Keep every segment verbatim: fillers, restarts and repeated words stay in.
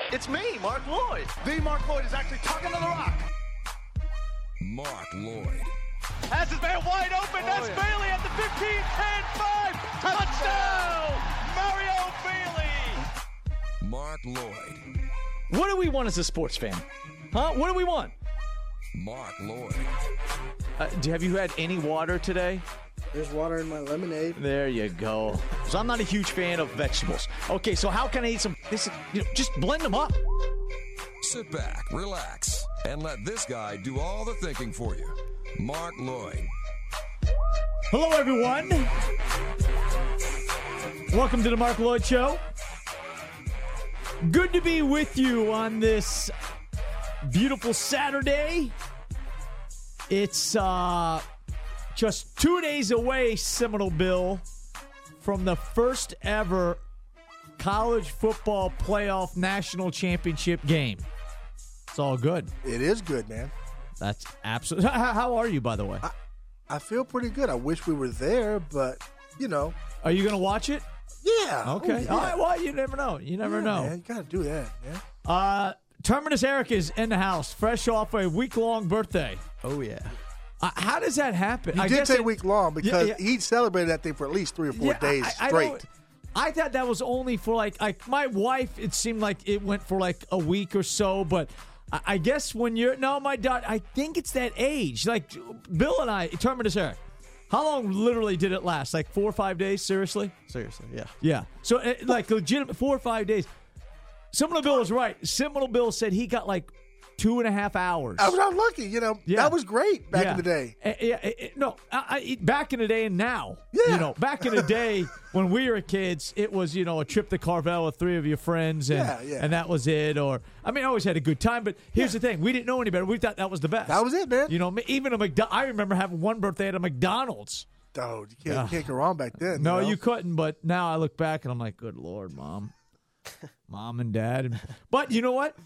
It's me, Mark Lloyd. The Mark Lloyd is actually talking to the rock. Mark Lloyd. Has his man wide open. Oh, That's yeah. Bailey at the fifteen, ten, five. Touchdown! Mario Bailey. Mark Lloyd. What do we want as a sports fan? Huh? What do we want? Mark Lloyd. Uh, do, have you had any water today? There's water in my lemonade. There you go. So I'm not a huge fan of vegetables. Okay, so how can I eat some? This, you know, just blend them up. Sit back, relax, and let this guy do all the thinking for you. Mark Lloyd. Hello, everyone. Welcome to the Mark Lloyd Show. Good to be with you on this beautiful Saturday. It's uh, just two days away, Seminole Bill, from the first ever college football playoff national championship game. It's all good. It is good, man. That's absolutely. How are you, by the way? I, I feel pretty good. I wish we were there, but, you know. Are you going to watch it? Yeah. Okay. Oh, yeah. All right, well, you never know. You never yeah, know. Man, you got to do that, man. Uh, Terminus Eric is in the house, fresh off a week-long birthday. Oh, yeah. Uh, how does that happen? He I did guess say it, week long because yeah, yeah. he celebrated that thing for at least three or four yeah, days I, I straight. don't- I thought that was only for like, like my wife, it seemed like it went for like a week or so, but I, I guess when you're, no, my daughter, I think it's that age. Like Bill and I, Terminus Eric, how long literally did it last? Like four or five days, seriously? Seriously, yeah. Yeah. So, uh, like, legitimate four or five days. Seminole Bill is right. Seminole Bill said he got like two and a half hours. I was not lucky, you know. Yeah. That was great back Yeah. in the day. Uh, yeah, uh, uh, no, I, I, back in the day and now. Yeah. You know, back in the day when we were kids, it was, you know, a trip to Carvel with three of your friends, and Yeah, yeah. and that was it. Or, I mean, I always had a good time, but here's the thing. We didn't know any better. We thought that was the best. That was it, man. You know, even a McDo- I remember having one birthday at a McDonald's. Oh, you can't, Yeah. you can't go wrong back then. No, you, know? you couldn't. But now I look back and I'm like, good Lord, Mom. Mom and Dad. And, but you know what?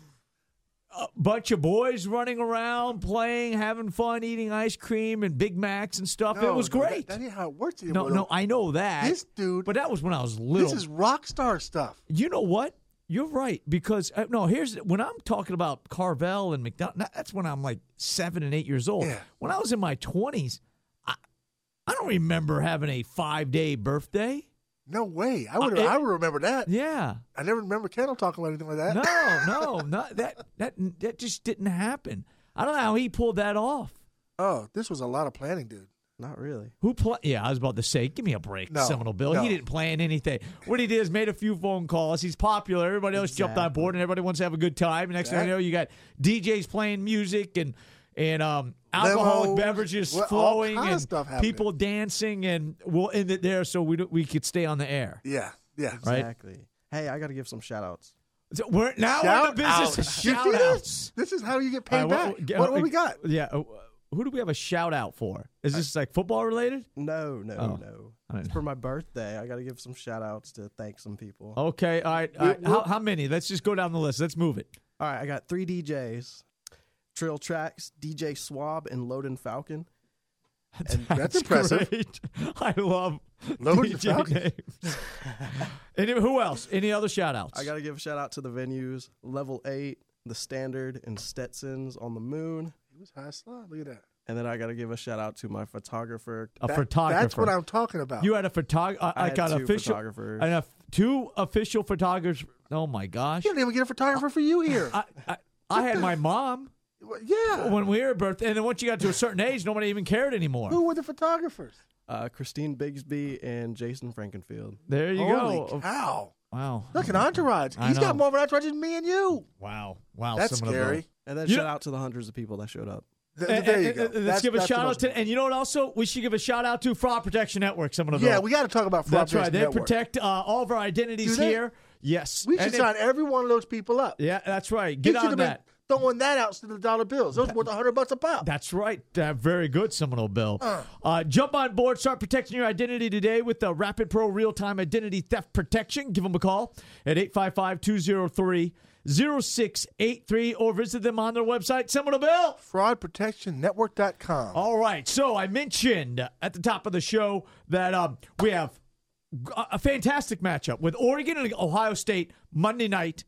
A bunch of boys running around, playing, having fun, eating ice cream and Big Macs and stuff. No, it was no, great. That, that ain't how it works no, anymore. no, I know that. This dude. But that was when I was little. This is rock star stuff. You know what? You're right. Because, uh, no, here's when I'm talking about Carvel and McDonald, that's when I'm like seven and eight years old. Yeah. When I was in my twenties, I, I don't remember having a five-day birthday. No way. I would. Uh, it- I would remember that. Yeah. I never remember Kendall talking about anything like that. No, no, not that that that just didn't happen. I don't know how he pulled that off. Oh, this was a lot of planning, dude. Not really. Who play? Yeah, I was about to say, give me a break, No, Seminole Bill. no. He didn't plan anything. What he did is made a few phone calls. He's popular. Everybody else jumped on Exactly. board, and everybody wants to have a good time. And next thing you know, you got D Js playing music and and um, alcoholic Limos, beverages what- all flowing kind of and stuff happening. people dancing, and we'll end it there so we do, we could stay on the air. Yeah, yeah. Right. Exactly. Hey, I got to give some shout-outs. So we're now Shout we're in the business out. of You shout see outs. this? This is how you get paid All right, back. what- What, what, we got? Yeah. uh, Who do we have a shout out for? Is this like football related? No, no, Oh. no. I didn't- It's for my birthday. I got to give some shout-outs to thank some people. Okay. All right. All right. How, how many? Let's just go down the list. Let's move it. All right, I got three D Js. Trail Tracks, D J Swab, and Loden Falcon. And that's impressive. Great. I love Loaded D J Falcon. names. Any, who else? Any other shout outs? I got to give a shout-out to the venues, Level eight, The Standard, and Stetson's on the Moon. It was high slide. Look at that. And then I got to give a shout-out to my photographer. a That- photographer. That's what I'm talking about. You had a photographer. I I had got two official. photographers. And a, two official photographers. Oh my gosh. You didn't even get a photographer for you here. I, I, I had my mom Well, yeah. when we were birthday, and then once you got to a certain age, nobody even cared anymore. Who were the photographers? Uh, Christine Bigsby and Jason Frankenfield. There you Holy go. cow. Wow. Look at Entourage. I He's know. got more of an entourage than me and you. Wow. Wow. That's Seminole scary. Bill. And then You shout know- out to the hundreds of people that showed up. Th- And- there you and- go. and let's That's- give a that's the shout out most- to, and you know what? Also, we should give a shout out to Fraud Protection Network. Some of the Yeah, we got to talk about fraud That's right. protection They network. protect uh, all of our identities Do they? here. Yes, We should And it- sign every one of those people up. Yeah, that's right. He Get should on have that. been throwing that out instead of the dollar bills. Those worth a hundred bucks a pop. That's right. Uh, very good, Seminole Bill. Uh. Uh, jump on board. Start protecting your identity today with the Rapid Pro Real-Time Identity Theft Protection. Give them a call at eight five five, two oh three, oh six eight three or visit them on their website, Seminole Bill. fraud protection network dot com. All right. So I mentioned at the top of the show that um, we have a a fantastic matchup with Oregon and Ohio State Monday night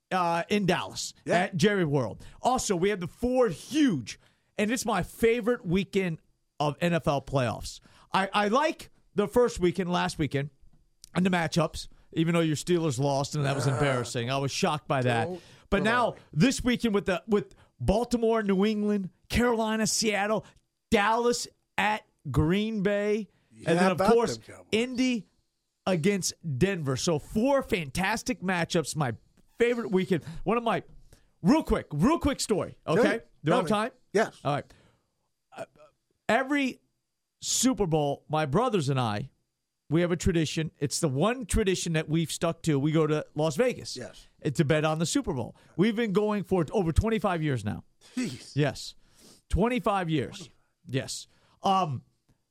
uh, in Dallas Yeah. at Jerry World. Also, we have the four huge, and it's my favorite weekend of N F L playoffs. I, I like the first weekend, last weekend, and the matchups, even though your Steelers lost, and that was embarrassing. I was shocked by that. Don't But now, this weekend with the with Baltimore, New England, Carolina, Seattle, Dallas at Green Bay, Yeah, and then, of about course, them Cowboys. Indy against Denver. So four fantastic matchups. My favorite weekend. One of my, real quick, real quick story. Okay? Tell me. Do I have Tell me. time? Yes. All right. Uh, every Super Bowl, my brothers and I, we have a tradition. It's the one tradition that we've stuck to. We go to Las Vegas. Yes. To bet on the Super Bowl. We've been going for over twenty-five years now. Jeez. Yes. twenty-five years. Yes. Um.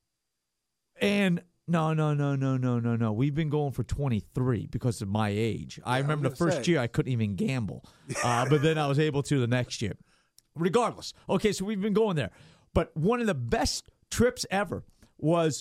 And no, no, no, no, no, no, no. We've been going for twenty-three because of my age. I I remember the was gonna first say. year I couldn't even gamble, uh, but then I was able to the next year. Regardless. Okay, so we've been going there. But one of the best trips ever was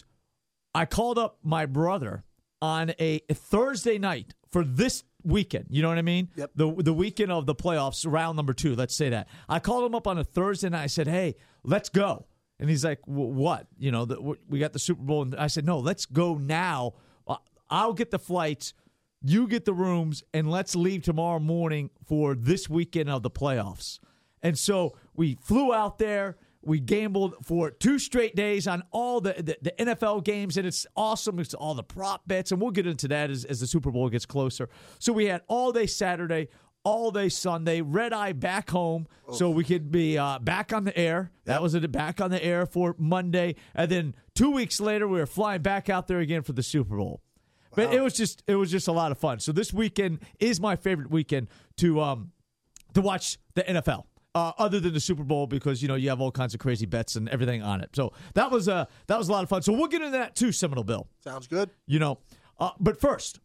I called up my brother on a Thursday night for this weekend. You know what I mean? Yep. The the weekend of the playoffs, round number two. Let's say that. I called him up on a Thursday night. I said, "Hey, let's go." And he's like, "What? You know, the, we got the Super Bowl." And I said, "No, let's go now. I'll get the flights, you get the rooms, and let's leave tomorrow morning for this weekend of the playoffs." And so we flew out there. We gambled for two straight days on all the, the, the N F L games, and it's awesome. It's all the prop bets, and we'll get into that as, as the Super Bowl gets closer. So we had all day Saturday, all day Sunday, red eye back home, so we could be uh, back on the air. That was it, back on the air for Monday, and then two weeks later, we were flying back out there again for the Super Bowl. But it was just it was just a lot of fun. So this weekend is my favorite weekend to um to watch the N F L. Uh, other than the Super Bowl, because you know you have all kinds of crazy bets and everything on it. So that was uh that was a lot of fun. So we'll get into that too, Seminole Bill. Sounds good. You know, uh, but first,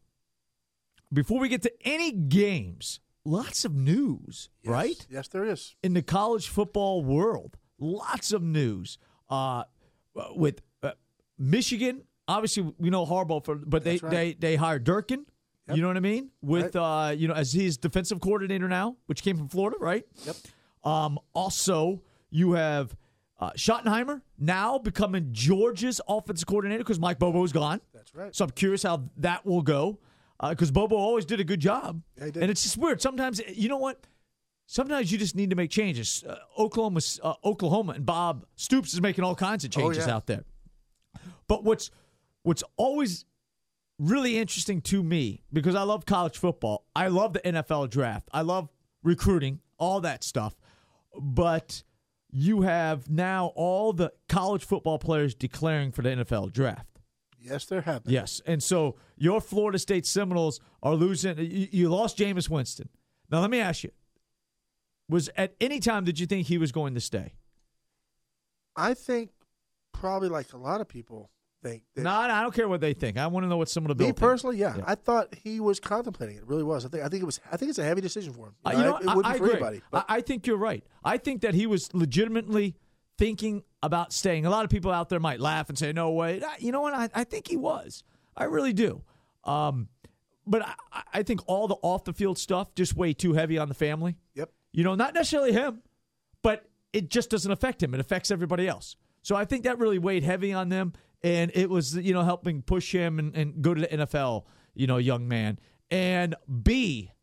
before we get to any games, lots of news, Yes. right? Yes, there is. In the college football world, lots of news. Uh, with uh, Michigan, obviously we know Harbaugh, for, but they, That's right. they they hired Durkin. Yep. You know what I mean? With uh, you know, as his defensive coordinator now, which came from Florida, right? Yep. Um, also, you have uh, Schottenheimer now becoming Georgia's offensive coordinator because Mike Bobo is gone. That's right. So I'm curious how that will go because uh, Bobo always did a good job. Yeah, he did. And it's just weird. Sometimes, you know what? Sometimes you just need to make changes. Uh, Oklahoma, uh, Oklahoma, and Bob Stoops is making all kinds of changes Oh, yeah. out there. But what's what's always really interesting to me, because I love college football, I love the N F L draft, I love recruiting, all that stuff. But you have now all the college football players declaring for the N F L draft. Yes, there have been. Yes, and so your Florida State Seminoles are losing. You, you lost Jameis Winston. Now, let me ask you, was at any time did you think he was going to stay? I think probably like a lot of people think. That No, I don't care what they think. I want to know what some of the Me Bill personally, yeah, Yeah. I thought he was contemplating it. It really was. I think. I think it was. I think it's a heavy decision for him. Uh, you know, it wouldn't I, I for agree. anybody. But I, I think you're right. I think that he was legitimately thinking about staying. A lot of people out there might laugh and say, "No way." You know what? I, I think he was. I really do. Um, but I, I think all the off the field stuff just way too heavy on the family. yep. You know, not necessarily him, but it just doesn't affect him. It affects everybody else. So I think that really weighed heavy on them, and it was, you know, helping push him and, and go to the N F L, you know, young man. And B,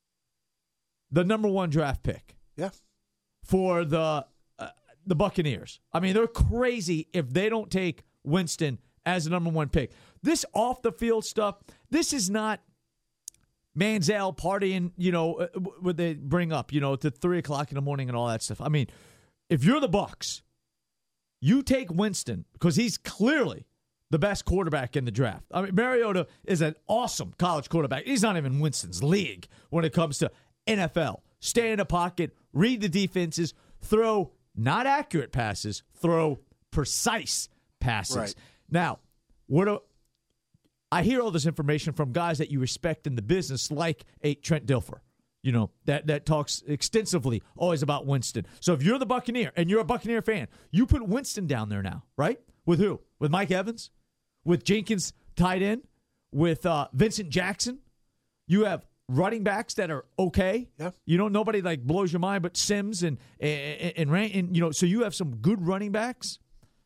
the number one draft pick Yeah. for the uh, the Buccaneers. I mean, they're crazy if they don't take Winston as the number one pick. This off the field stuff, this is not Manziel partying, you know, uh, what they bring up, you know, to three o'clock in the morning and all that stuff. I mean, if you're the Bucs, you take Winston because he's clearly the best quarterback in the draft. I mean, Mariota is an awesome college quarterback. He's not even Winston's league when it comes to N F L. Stay in the pocket, read the defenses, throw not accurate passes, throw precise passes. Right. Now, what a I hear all this information from guys that you respect in the business, like a Trent Dilfer, you know, that, that talks extensively always about Winston. So if you're the Buccaneer and you're a Buccaneer fan, you put Winston down there now, right? With who? With Mike Evans? With Jenkins tight end? With uh, Vincent Jackson? You have running backs that are okay. Yeah. You know, nobody like blows your mind, but Sims and and, and, and, and you know, so you have some good running backs.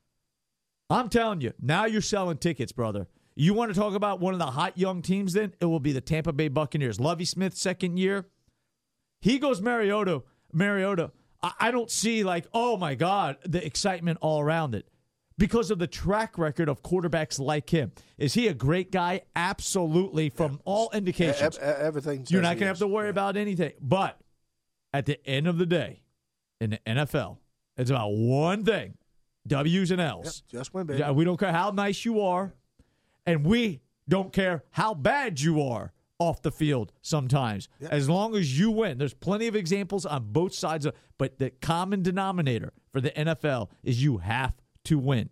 I'm telling you, now you're selling tickets, brother. You want to talk about one of the hot young teams then? It will be the Tampa Bay Buccaneers. Lovie Smith, second year. He goes Mariota. Mariota. I, I don't see like, oh, my God, the excitement all around it because of the track record of quarterbacks like him. Is he a great guy? Absolutely, from yeah. all indications. E- e- everything. You're not going to have to worry yeah. about anything. But at the end of the day, in the N F L, it's about one thing. W's and L's. Yep, just win, baby. We don't care how nice you are, and we don't care how bad you are off the field sometimes. Yep. As long as you win. There's plenty of examples on both sides, of, but the common denominator for the N F L is you have to win.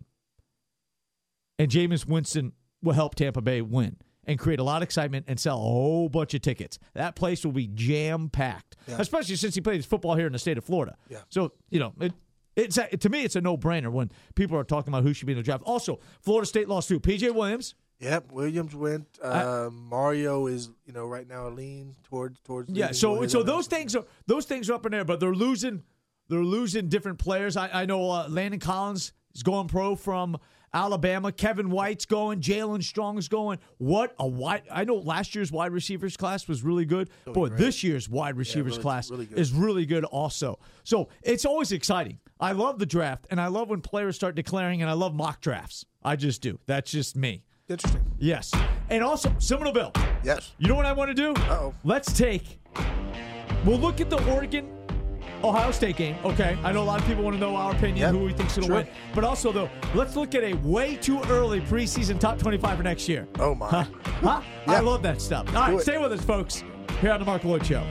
And Jameis Winston will help Tampa Bay win and create a lot of excitement and sell a whole bunch of tickets. That place will be jam-packed, yeah. especially since he plays football here in the state of Florida. Yeah. So, you know, it, It's a, to me, it's a no-brainer when people are talking about who should be in the draft. Also, Florida State lost to P J Williams. Yep, Williams went. Uh, I, Mario is, you know, right now a lean towards towards. Yeah, so so those things are those things are up in there, but they're losing. They're losing different players. I, I know uh, Landon Collins is going pro from Alabama. Kevin White's going. Jalen Strong's going. What a wide! I know last year's wide receivers class was really good. Really Boy, great. This year's wide receivers yeah, really, class really is really good also. So it's always exciting. I love the draft, and I love when players start declaring, and I love mock drafts. I just do. That's just me. Interesting. Yes. And also, Seminole Bill. Yes. You know what I want to do? Uh-oh. Let's take, we'll look at the Oregon Ohio State game, okay? I know a lot of people want to know our opinion, yep. who we think's going to win. But also, though, let's look at a way too early preseason top twenty-five for next year. Oh, my. Huh? huh? Yep. I love that stuff. All right, do stay it. with us, folks, here on the Mark Lloyd Show.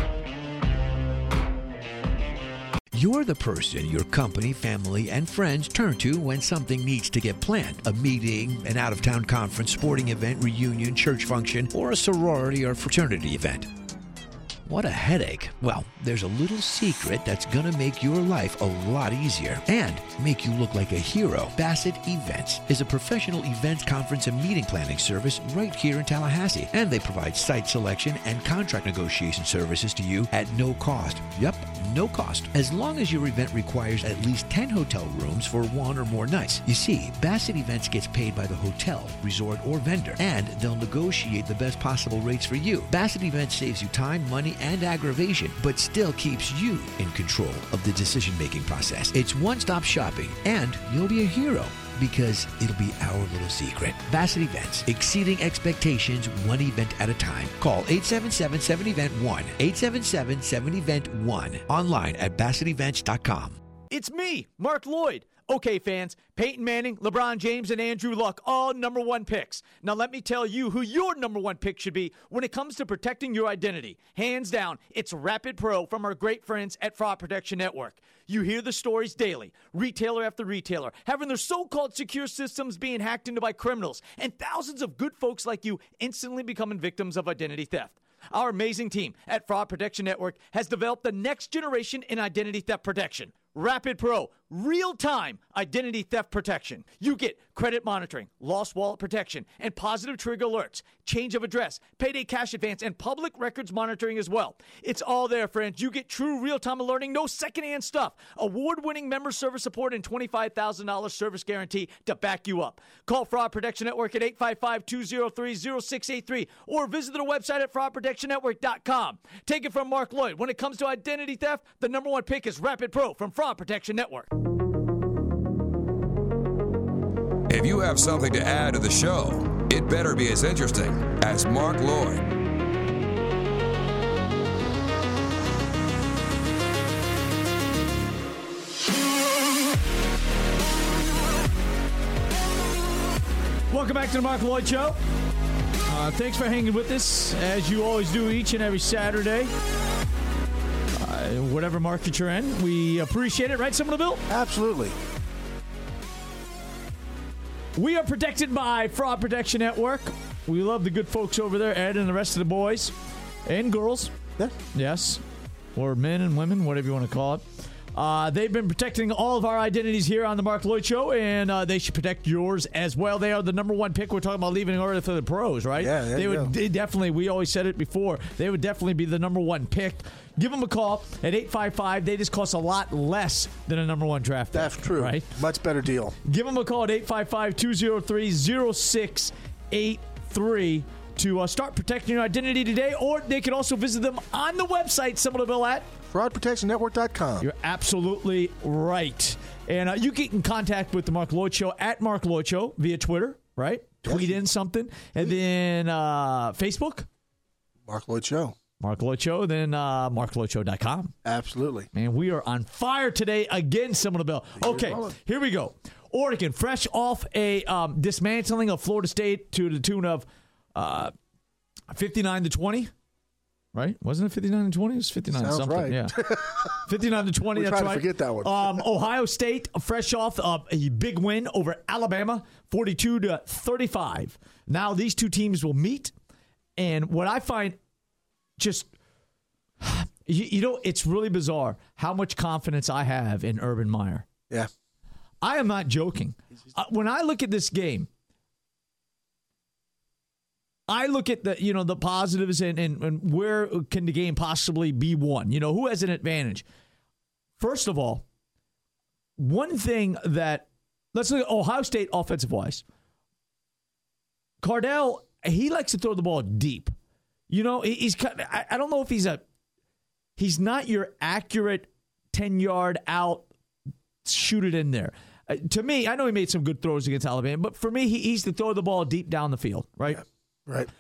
You're the person your company, family, and friends turn to when something needs to get planned. A meeting, an out-of-town conference, sporting event, reunion, church function, or a sorority or fraternity event. What a headache. Well, there's a little secret that's gonna make your life a lot easier and make you look like a hero. Bassett Events is a professional events, conference, and meeting planning service right here in Tallahassee. And they provide site selection and contract negotiation services to you at no cost. Yep, no cost. As long as your event requires at least ten hotel rooms for one or more nights. You see, Bassett Events gets paid by the hotel, resort, or vendor, and they'll negotiate the best possible rates for you. Bassett Events saves you time, money, and aggravation, but still keeps you in control of the decision-making process. It's one-stop shopping, and you'll be a hero because it'll be our little secret. Bassett Events, exceeding expectations one event at a time. Call eight seven seven, seven event one, eight seven seven, seven event one, online at bassett events dot com. It's me, Mark Lloyd. Okay, fans, Peyton Manning, LeBron James, and Andrew Luck, all number one picks. Now let me tell you who your number one pick should be when it comes to protecting your identity. Hands down, it's Rapid Pro from our great friends at Fraud Protection Network. You hear the stories daily, retailer after retailer, having their so-called secure systems being hacked into by criminals, and thousands of good folks like you instantly becoming victims of identity theft. Our amazing team at Fraud Protection Network has developed the next generation in identity theft protection. Rapid Pro, real-time identity theft protection. You get credit monitoring, lost wallet protection, and positive trigger alerts, change of address, payday cash advance, and public records monitoring as well. It's all there, friends. You get true real-time alerting, no secondhand stuff, award-winning member service support, and twenty-five thousand dollars service guarantee to back you up. Call Fraud Protection Network at eight five five, two oh three, oh six eight three or visit their website at fraud protection network dot com. Take it from Mark Lloyd. When it comes to identity theft, the number one pick is Rapid Pro from Fraud Protection Network. If you have something to add to the show, it better be as interesting as Mark Lloyd. Welcome back to the Mark Lloyd Show. Uh, thanks for hanging with us, as you always do each and every Saturday. Uh, whatever market you're in, we appreciate it, right, Seminole Bill? Absolutely. We are protected by Fraud Protection Network. We love the good folks over there, Ed and the rest of the boys and girls. Yeah. Yes. Or men and women, whatever you want to call it. Uh, they've been protecting all of our identities here on the Mark Lloyd Show, and uh, they should protect yours as well. They are the number one pick. We're talking about leaving early for the pros, right? Yeah, there they you would go. they definitely. We always said it before. They would definitely be the number one pick. Give them a call at eight five five. They just cost a lot less than a number one draft pick. That's true. Right? Much better deal. Give them a call at eight five five, two oh three, oh six eight three to uh, start protecting your identity today, or they can also visit them on the website, Somerville at fraud protection network dot com. You're absolutely right. And uh, you get in contact with the Mark Lloyd Show at Mark Lloyd Show via Twitter, right? Yes. Tweet in something. And then uh, Facebook, Mark Lloyd Show. Mark Lloyd Show, then uh, mark lloyd show dot com. Absolutely. Man, we are on fire today again, Somerville. Okay, here we go. Oregon, fresh off a um, dismantling of Florida State to the tune of uh, fifty-nine to twenty. Right? Wasn't it fifty-nine to twenty? It was fifty-nine Sounds something. right. Yeah. fifty-nine to twenty, We that's try to right. forget that one. Um, Ohio State, fresh off uh, a big win over Alabama, forty-two to thirty-five. Now these two teams will meet, and what I find just, you, you know, it's really bizarre how much confidence I have in Urban Meyer. Yeah. I am not joking. Uh, when I look at this game, I look at the you know the positives and, and, and where can the game possibly be won. You know, who has an advantage? First of all, one thing that let's look at Ohio State offensive wise. Cardell, he likes to throw the ball deep. You know, he, he's kind of, I, I don't know if he's a he's not your accurate ten yard out, shoot it in there. Uh, to me, I know he made some good throws against Alabama, but for me, he, he's to throw the ball deep down the field, right? Yeah. Right.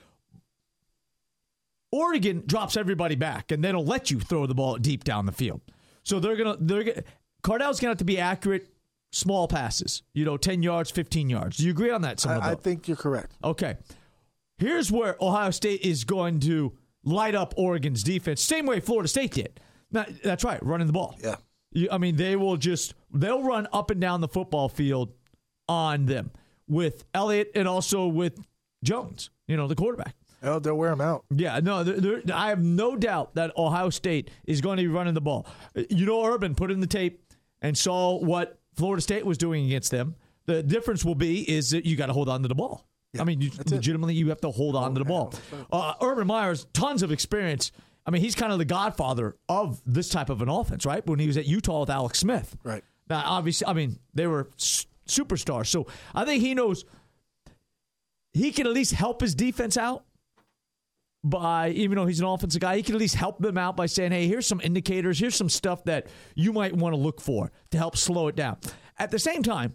Oregon drops everybody back, and they don't let you throw the ball deep down the field. So they're gonna they're gonna Cardell's gonna have to be accurate, small passes. You know, ten yards, fifteen yards. Do you agree on that? I, I think you're correct. Okay. Here's where Ohio State is going to light up Oregon's defense, same way Florida State did. Now, that's right, running the ball. Yeah. You, I mean, they will just they'll run up and down the football field on them with Elliott and also with Jones. You know, the quarterback. Oh, they'll wear them out. Yeah, no, they're, they're, I have no doubt that Ohio State is going to be running the ball. You know, Urban put in the tape and saw what Florida State was doing against them. The difference will be is that you got to hold on to the ball. Yeah, I mean, you, legitimately, you have to hold on oh, to the ball. Uh, Urban Meyer's tons of experience. I mean, he's kind of the godfather of this type of an offense, right? When he was at Utah with Alex Smith. Right. Now, obviously, I mean, they were s- superstars. So I think he knows he can at least help his defense out by, even though he's an offensive guy, he can at least help them out by saying, hey, here's some indicators, here's some stuff that you might want to look for to help slow it down. At the same time,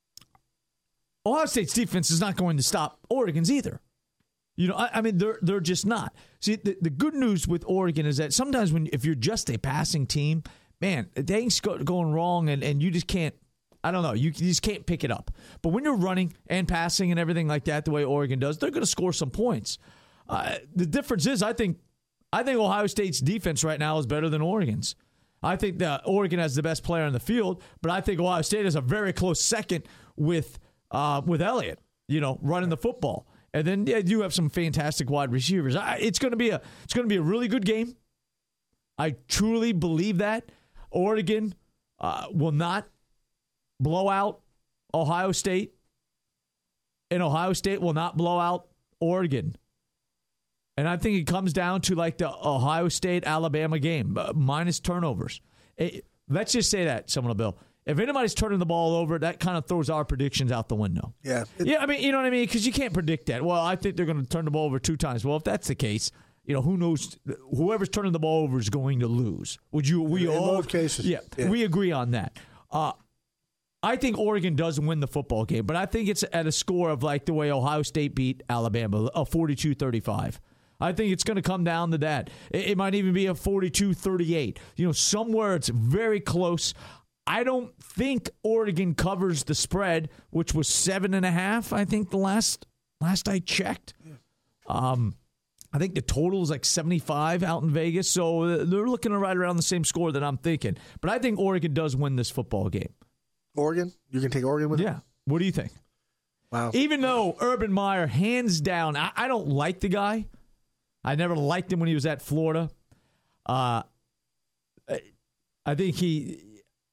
Ohio State's defense is not going to stop Oregon's either. You know, I, I mean, they're they're just not. See, the, the good news with Oregon is that sometimes when if you're just a passing team, man, things go, going wrong and, and you just can't, I don't know, you, you just can't pick it up. But when you're running and passing and everything like that, the way Oregon does, they're going to score some points. Uh, the difference is, I think, I think Ohio State's defense right now is better than Oregon's. I think that Oregon has the best player on the field, but I think Ohio State is a very close second with uh, with Elliott, you know, running the football. And then yeah, you have some fantastic wide receivers. I, it's going to be a it's going to be a really good game. I truly believe that Oregon uh, will not blow out Ohio State, and Ohio State will not blow out Oregon. And I think it comes down to like the Ohio State-Alabama game, uh, minus turnovers. It, let's just say that, Seminole Bill. If anybody's turning the ball over, that kind of throws our predictions out the window. Yeah. It, yeah, I mean, you know what I mean? Because you can't predict that. Well, I think they're going to turn the ball over two times. Well, if that's the case, you know, who knows? Whoever's turning the ball over is going to lose. Would you? We in all, most cases. Yeah, yeah, we agree on that. Uh, I think Oregon does win the football game, but I think it's at a score of like the way Ohio State beat Alabama, a forty-two thirty-five. I think it's going to come down to that. It, it might even be a forty-two thirty-eight. You know, somewhere it's very close. I don't think Oregon covers the spread, which was seven and a half. I think the last last I checked. Um, I think the total is like seventy-five out in Vegas, so they're looking right around the same score that I'm thinking. But I think Oregon does win this football game. Oregon, you can take Oregon with yeah. them? What do you think? Wow. Even though Urban Meyer, hands down, I, I don't like the guy. I never liked him when he was at Florida. Uh, I think he.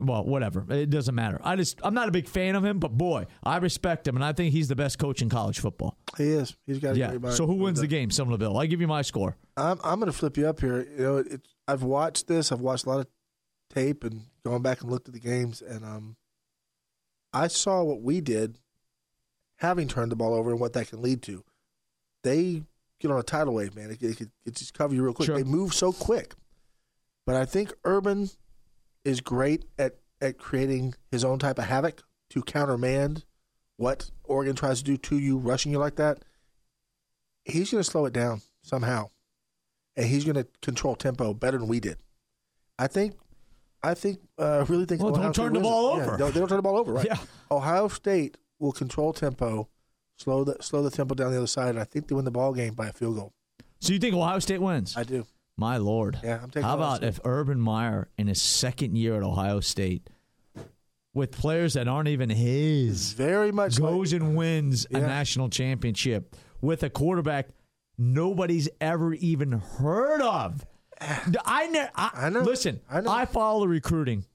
well, whatever. It doesn't matter. I just I'm not a big fan of him, but boy, I respect him, and I think he's the best coach in college football. He is. He's got a yeah. great mind. So who wins the game, Somerville? I give you my score. I'm I'm going to flip you up here. You know, it, I've watched this. I've watched a lot of tape and gone back and looked at the games, and um, I saw what we did, having turned the ball over, and what that can lead to. They get on a tidal wave, man. It, it, it, it just cover you real quick. Sure. They move so quick. But I think Urban is great at, at creating his own type of havoc to countermand what Oregon tries to do to you, rushing you like that. He's going to slow it down somehow, and he's going to control tempo better than we did. I think. I think. Uh, really think. Well, Ohio don't State turn the wins ball it. over. Yeah, don't, they don't turn the ball over, right? Yeah. Ohio State will control tempo, slow the slow the tempo down the other side, and I think they win the ball game by a field goal. So you think Ohio State wins? I do. My Lord. Yeah, I'm taking How Ohio about State. if Urban Meyer in his second year at Ohio State, with players that aren't even his, Very much goes like, and wins a Yeah. national championship with a quarterback nobody's ever even heard of? I, ne- I, I know. Listen, I know. I follow recruiting.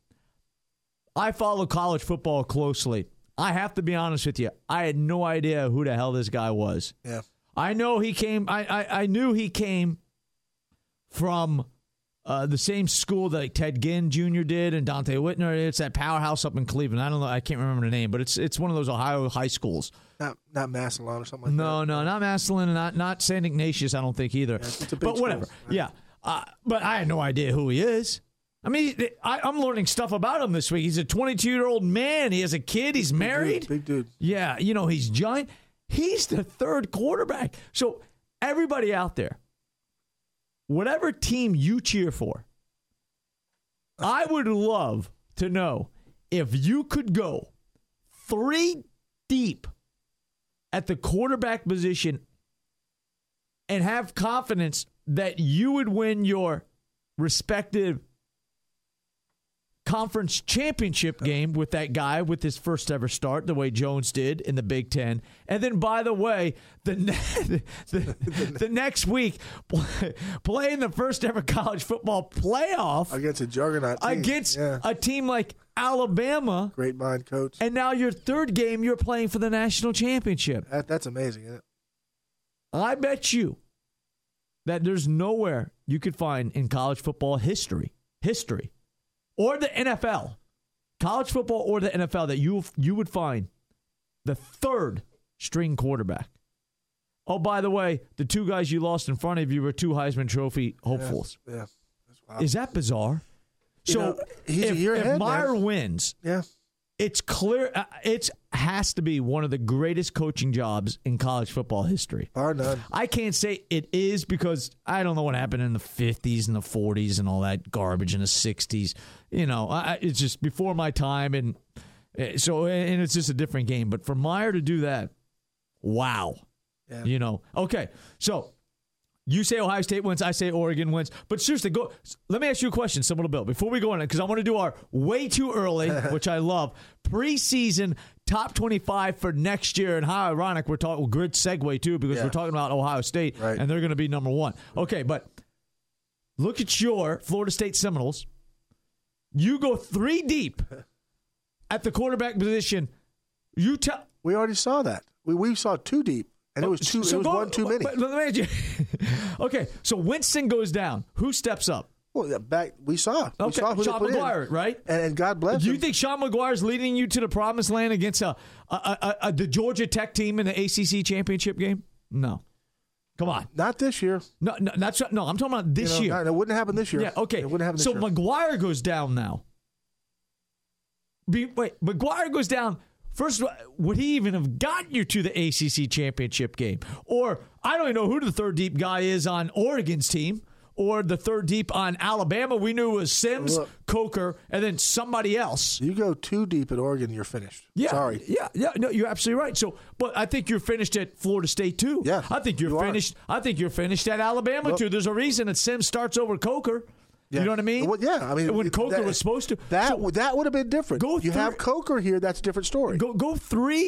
I follow college football closely. I have to be honest with you. I had no idea who the hell this guy was. Yeah. I know he came. I I, I knew he came from uh, the same school that Ted Ginn Junior did and Dante Whitner. It's that powerhouse up in Cleveland. I don't know. I can't remember the name, but it's it's one of those Ohio high schools. Not not Massillon or something like No, that. no, not Massillon, not not Saint Ignatius. I don't think either. Yeah, it's a big but whatever. school, right? Yeah, uh, but I had no idea who he is. I mean, I, I'm learning stuff about him this week. He's a twenty-two-year-old man. He has a kid. He's married. Big dude. Big dude. Yeah, you know, he's giant. He's the third quarterback. So everybody out there, whatever team you cheer for, I would love to know if you could go three deep at the quarterback position and have confidence that you would win your respective conference championship game with that guy with his first ever start, the way Jones did in the Big Ten. And then, by the way, the ne- the, the next week, play, playing the first ever college football playoff Against a juggernaut team. against yeah. a team like Alabama. Great mind, coach. And now your third game, you're playing for the national championship. That, that's amazing, isn't it? I bet you that there's nowhere you could find in college football history, history, or the N F L, college football or the N F L, that you you would find the third string quarterback. Oh, by the way, the two guys you lost in front of you were two Heisman Trophy hopefuls. Yeah. yeah. That's wild. Is that bizarre? You So know, he's a if, year if ahead, Meyer man. wins, Yeah. it's clear uh, it has to be one of the greatest coaching jobs in college football history. Bar none. I can't say it is because I don't know what happened in the fifties and the forties and all that garbage in the sixties. You know, I, it's just before my time, and uh, so and it's just a different game. But for Meyer to do that, wow. Yeah. You know, okay. So you say Ohio State wins, I say Oregon wins. But seriously, go. Let me ask you a question, Similar Bill, before we go on it, because I want to do our way too early, which I love, preseason top twenty-five for next year. And how ironic we're talking, good segue too, because Yeah. we're talking about Ohio State, Right. and they're going to be number one. Okay, but look at your Florida State Seminoles. You go three deep at the quarterback position. You tell. We already saw that. We we saw two deep, and it was two. So it was go- one too many. but let me ask you- okay, so Winston goes down. Who steps up? well, yeah, back we saw. We Okay, saw who Sean they put McGuire, in. right? And, and God bless Do you him. think Sean McGuire's leading you to the promised land against a, a, a, a the Georgia Tech team in the A C C championship game? No. Come on. Not this year. No, no, that's no. I'm talking about this You know, year. not- it wouldn't happen this year. Yeah, okay. It wouldn't happen this So year. McGuire goes down now. Be, wait, McGuire goes down. First, of all, would he even have gotten you to the A C C championship game? Or I don't even know who the third deep guy is on Oregon's team, or the third deep on Alabama. We knew it was Sims, Look. Coker, and then somebody else. You go too deep at Oregon, you're finished. Yeah, Sorry. Yeah, yeah, no, you're absolutely right. So, but I think you're finished at Florida State too. Yeah, I think you're you are. finished. I think you're finished at Alabama Look. too. There's a reason that Sims starts over Coker. Yeah. You know what I mean? Well, yeah, I mean when it- Coker that- was supposed to. That So that would have been different. Go you through- have Coker here. That's a different story. go go three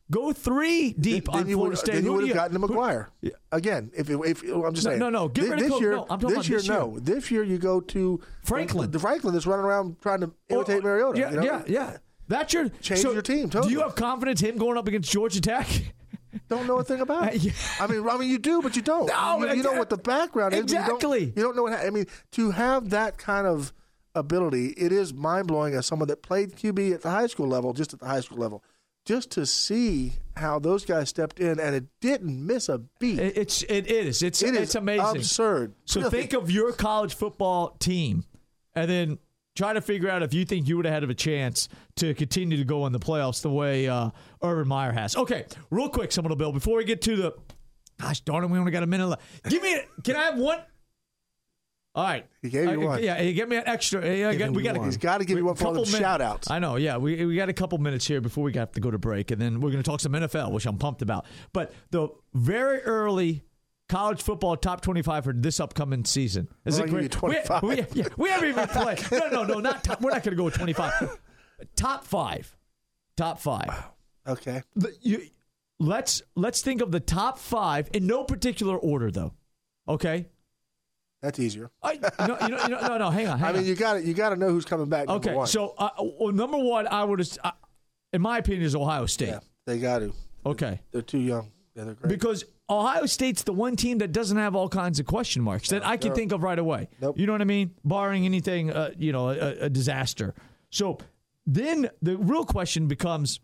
Go three deep then on you Florida would, State. Then you Who would do have gotten to who- McGuire again. If it, if I'm just No, saying, no, no, get This, rid of this Cook. year, No, I'm talking this about year, this year. no. This year, you go to Franklin. The Franklin that's running around trying to imitate Or- Mariota. Yeah, you know? yeah, yeah. That's your Change your team, Do totally. you have confidence him going up against Georgia Tech? Don't know a thing about it. Yeah. I mean, I mean, you do, but you don't. No, you, you know what the background is. but you don't- Exactly. You don't, know what. I mean, to have that kind of ability, it is mind blowing as someone that played Q B at the high school level, just at the high school level, just to see how those guys stepped in and it didn't miss a beat. It- It's it is. It's It it's is amazing. absurd. So Really. think of your college football team, and then try to figure out if you think you would have had a chance to continue to go in the playoffs the way uh, Urban Meyer has. Okay, real quick, Seminole Bill. Before we get to the, gosh darn it, we only got a minute left. Give me. A, can I have one? All right. He gave you Uh, one. Yeah, he gave me an extra. Yeah, I got- we got. He's got to give you one for all couple the min- shout outs. I know, yeah. We we got a couple minutes here before we have to go to break, and then we're going to talk some N F L, which I'm pumped about. But the very early college football top twenty-five for this upcoming season. Is Well, it I'll give you great? twenty-five. We, we, yeah, we haven't even played. No, no, no, not top. We're not going to go with twenty-five. Top five. Top five. Okay. The- you, let's let's think of the top five in no particular order, though. Okay. That's easier. I, no, you know, you know, no, no, hang on. Hang I mean, on. you got You got to know who's coming back. Number Okay, one. so uh, well, number one, I would, uh, in my opinion, is Ohio State. yeah, they got to. Okay, They're too young. Yeah, they're great. because Ohio State's the one team that doesn't have all kinds of question marks that I can no. think of right away. Nope. You know what I mean? Barring anything, uh, you know, a, a disaster. So then the real question becomes,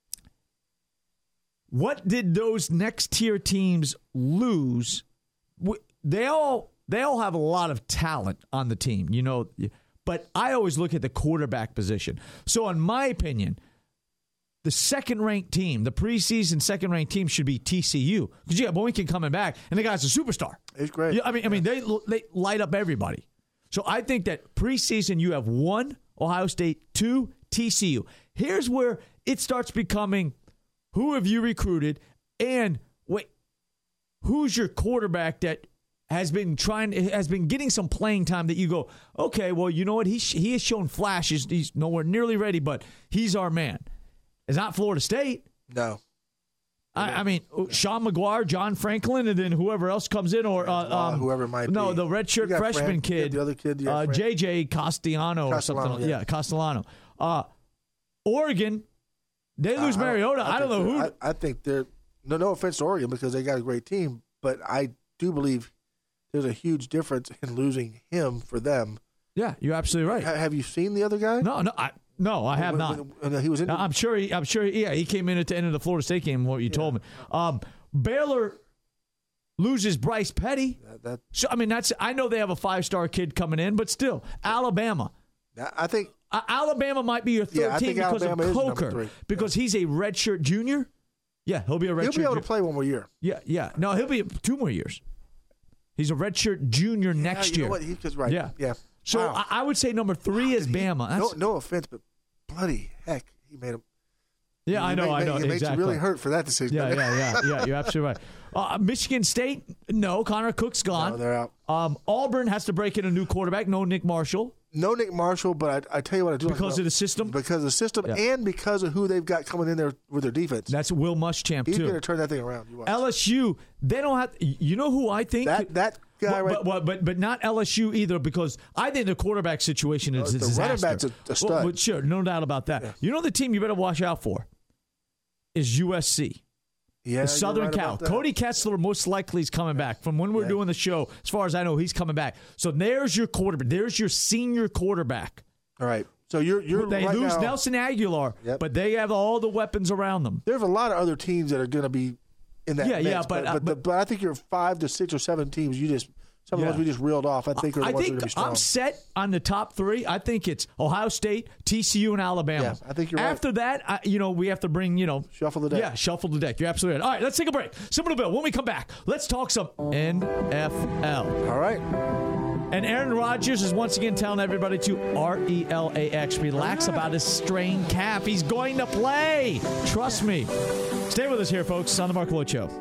what did those next tier teams lose? W- They all. They all have a lot of talent on the team, you know, but I always look at the quarterback position. So, in my opinion, the second-ranked team, the preseason second-ranked team should be T C U because you got Boykin coming back, and the guy's a superstar. He's great. Yeah, I mean, I mean, they they light up everybody. So, I think that preseason you have one Ohio State, two T C U. Here's where it starts becoming: who have you recruited, and wait, who's your quarterback that has been trying, has been getting some playing time that you go, okay, well, you know what? He he has shown flashes. He's nowhere nearly ready, but he's our man. It's not Florida State. No. I, I mean, Sean McGuire, John Franklin, and then whoever else comes in, or uh, Uh, um, whoever it might no, be. the redshirt You got freshman Fran- kid, the other kid, yeah, uh, Fran- J J Castellano or Castellano, something. yeah. Yeah, Castellano. Uh, Oregon, they lose I- I- Mariota. I, don't think know who. they're- I, I think they're no, no offense to Oregon because they got a great team, but I do believe there's a huge difference in losing him for them. yeah, you're absolutely right. Ha- have you seen the other guy? No, no, I no, I have When- not. when- when he was in. Now, I'm sure. He, I'm sure. Yeah, he came in at the end of the Florida State game. What you told me. Um, Baylor loses Bryce Petty. that, that, So I mean, that's. I know they have a five star kid coming in, but still, Alabama. I think Uh, Alabama might be your third Yeah, I team think because Alabama of is number Coker, three. because he's a redshirt junior. Yeah, he'll be a redshirt. he'll be able to ju- play one more year. Yeah, yeah. No, he'll be two more years. He's a redshirt junior next Yeah, you year. know what? He, 'cause right. Yeah. Yeah. So Wow. I, I would say number three is Bama. no, That's, no offense, but bloody heck, he made him. yeah, I he know, made- I know. It makes exactly. you really hurt for that decision. Yeah, yeah, yeah, yeah. You're absolutely right. Uh, Michigan State, no. Connor Cook's gone. No, they're out. Um, Auburn has to break in a new quarterback. No Nick Marshall No Nick Marshall, but I, I tell you what I do like because about- of the system. because of the system Yeah. and because of who they've got coming in there with their defense. That's Will Muschamp He's too. going to turn that thing around. You watch. L S U, they don't have. You know who I think that that guy But, right. but, but, but but not L S U either, because I think the quarterback situation is Uh, a the disaster. running back's a- a stud. Well, but sure, no doubt about that. Yeah. You know the team you better watch out for is U S C. yeah, The you're Southern right Cal. about that. Cody Kessler most likely is coming back. From when we're Yeah. doing the show, as far as I know, he's coming back. So there's your quarterback. There's your senior quarterback. All right. So you're you're They right lose now, Nelson Aguilar, Yep. but they have all the weapons around them. There's a lot of other teams that are going to be in that. Yeah, mix, yeah, but- but but, the, but I think you're five to six or seven teams. You just some of Yeah. the ones we just reeled off. I think are the I ones that are think going to be strong. I'm set on the top three. I think it's Ohio State, T C U, and Alabama. Yeah, I think you're right. After that, I, you know, we have to bring, you know, Shuffle the deck. Yeah, shuffle the deck. You're absolutely right. All right, let's take a break. Simple Bill. When we come back, let's talk some N F L. All right. And Aaron Rodgers is once again telling everybody to R E L A X, relax about his strained calf. He's going to play. Trust me. Stay with us here, folks, on the Mark Lloyd Show.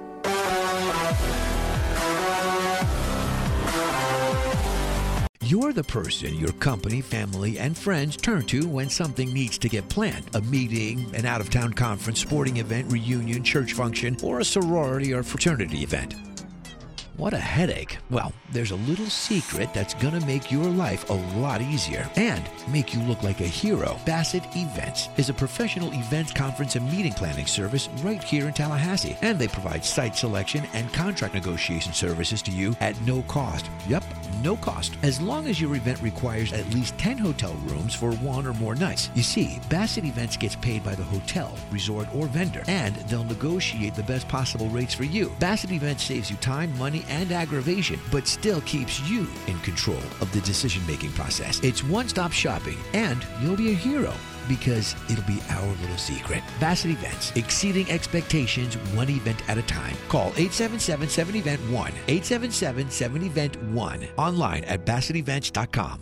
You're the person your company, family, and friends turn to when something needs to get planned. A meeting, an out-of-town conference, sporting event, reunion, church function, or a sorority or fraternity event. What a headache. Well, there's a little secret that's going to make your life a lot easier and make you look like a hero. Bassett Events is a professional events, conference, and meeting planning service right here in Tallahassee. And they provide site selection and contract negotiation services to you at no cost. Yep, no cost. As long as your event requires at least ten hotel rooms for one or more nights. You see, Bassett Events gets paid by the hotel, resort, or vendor, and they'll negotiate the best possible rates for you. Bassett Events saves you time, money, and aggravation, but still keeps you in control of the decision-making process. It's one-stop shopping, and you'll be a hero because it'll be our little secret. Bassett Events, exceeding expectations one event at a time. Call eight seven seven, seven event one, eight seven seven, seven event one, online at bassett events dot com.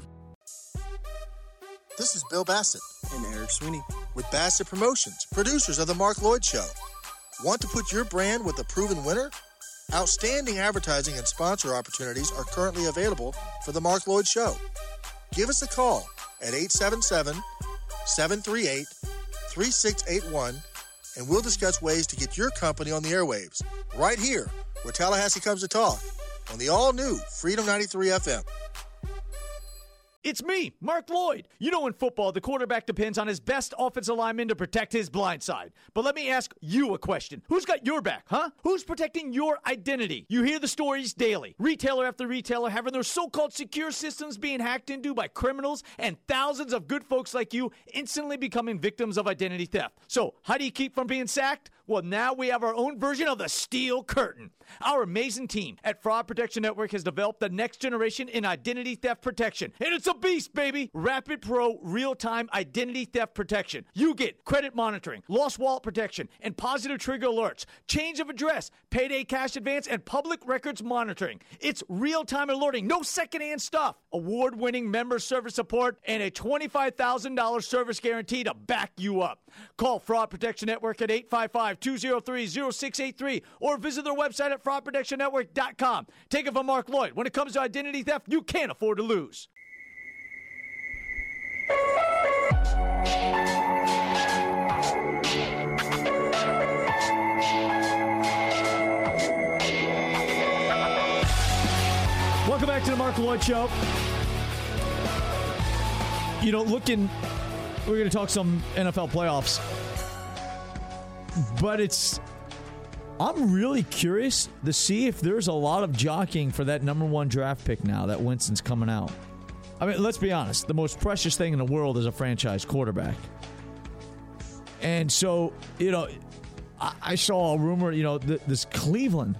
This is Bill Bassett And Eric Sweeney. with Bassett Promotions, producers of The Mark Lloyd Show. Want to put your brand with a proven winner? Outstanding advertising and sponsor opportunities are currently available for The Mark Lloyd Show. Give us a call at eight seven seven, seven three eight, three six eight one, and we'll discuss ways to get your company on the airwaves right here where Tallahassee comes to talk on the all-new Freedom ninety-three F M. It's me, Mark Lloyd. You know, in football, the quarterback depends on his best offensive lineman to protect his blind side. But let me ask you a question. Who's got your back, huh? Who's protecting your identity? You hear the stories daily. Retailer after retailer having their so-called secure systems being hacked into by criminals, and thousands of good folks like you instantly becoming victims of identity theft. So, how do you keep from being sacked? Well, now we have our own version of the Steel Curtain. Our amazing team at Fraud Protection Network has developed the next generation in identity theft protection. And it's a beast, baby! Rapid Pro real-time identity theft protection. You get credit monitoring, lost wallet protection, and positive trigger alerts, change of address, payday cash advance, and public records monitoring. It's real-time alerting, no secondhand stuff. Award-winning member service support, and a twenty-five thousand dollars service guarantee to back you up. Call Fraud Protection Network at eight five five, two oh three, oh six eight three or visit their website at fraud protection network dot com. Take it from Mark Lloyd. When it comes to identity theft, you can't afford to lose. Welcome back to the Mark Lloyd Show. You know, looking, we're going to talk some N F L playoffs, but it's, I'm really curious to see if there's a lot of jockeying for that number one draft pick now that Winston's coming out. I mean, let's be honest. The most precious thing in the world is a franchise quarterback. And so, you know, I, I saw a rumor, you know, th- this Cleveland,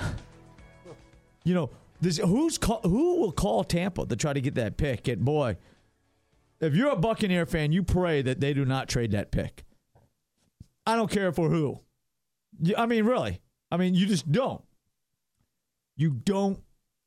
you know, this, who's call, who will call Tampa to try to get that pick? And boy, if you're a Buccaneer fan, you pray that they do not trade that pick. I don't care for who. I mean, really. I mean, you just don't. You don't.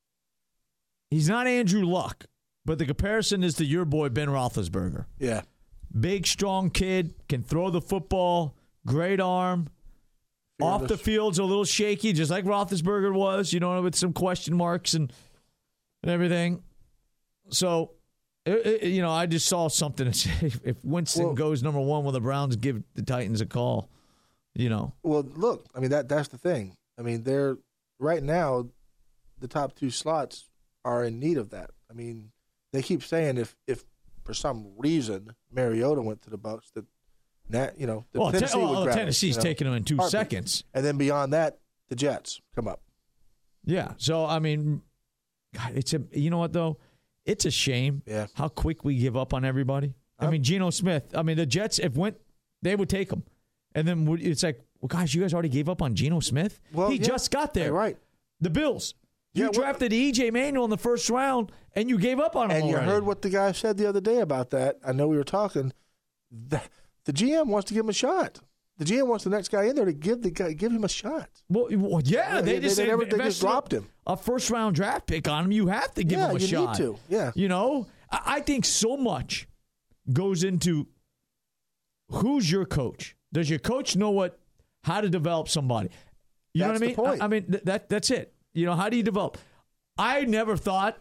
He's not Andrew Luck, but the comparison is to your boy, Ben Roethlisberger. Yeah. Big, strong kid, can throw the football, great arm. Fearless. Off the field's a little shaky, just like Roethlisberger was, you know, with some question marks and, and everything. So, it, it, you know, I just saw something that said if Winston well, goes number one, will the Browns give the Titans a call? You know. Well, look, I mean, that that's the thing. I mean, they're right now, the top two slots are in need of that. I mean, they keep saying if, if for some reason Mariota went to the Bucs, that that you know, the well, Tennessee te- would well, grab Tennessee's it, you know, taking them in two heartbeat. seconds, and then beyond that, the Jets come up. Yeah. So I mean, God, it's a you know what though, it's a shame. Yeah. How quick we give up on everybody. I um, mean, Geno Smith. I mean, the Jets if went, they would take him. And then it's like, well, gosh, you guys already gave up on Geno Smith? Well, he yeah, just got there. Right. The Bills. You yeah, drafted well, E J Manuel in the first round, and you gave up on him And already. you heard what the guy said the other day about that. I know we were talking. The, the G M wants to give him a shot. The G M wants the next guy in there to give the guy, give him a shot. Well, well yeah, yeah, they, they, just, they, never, they just dropped him. A first-round draft pick on him. You have to give yeah, him a you shot. Need to. Yeah. You know, I, I think so much goes into who's your coach. Does your coach know what how to develop somebody? You that's know what I mean? The point. I, I mean th- that that's it. You know, how do you develop? I never thought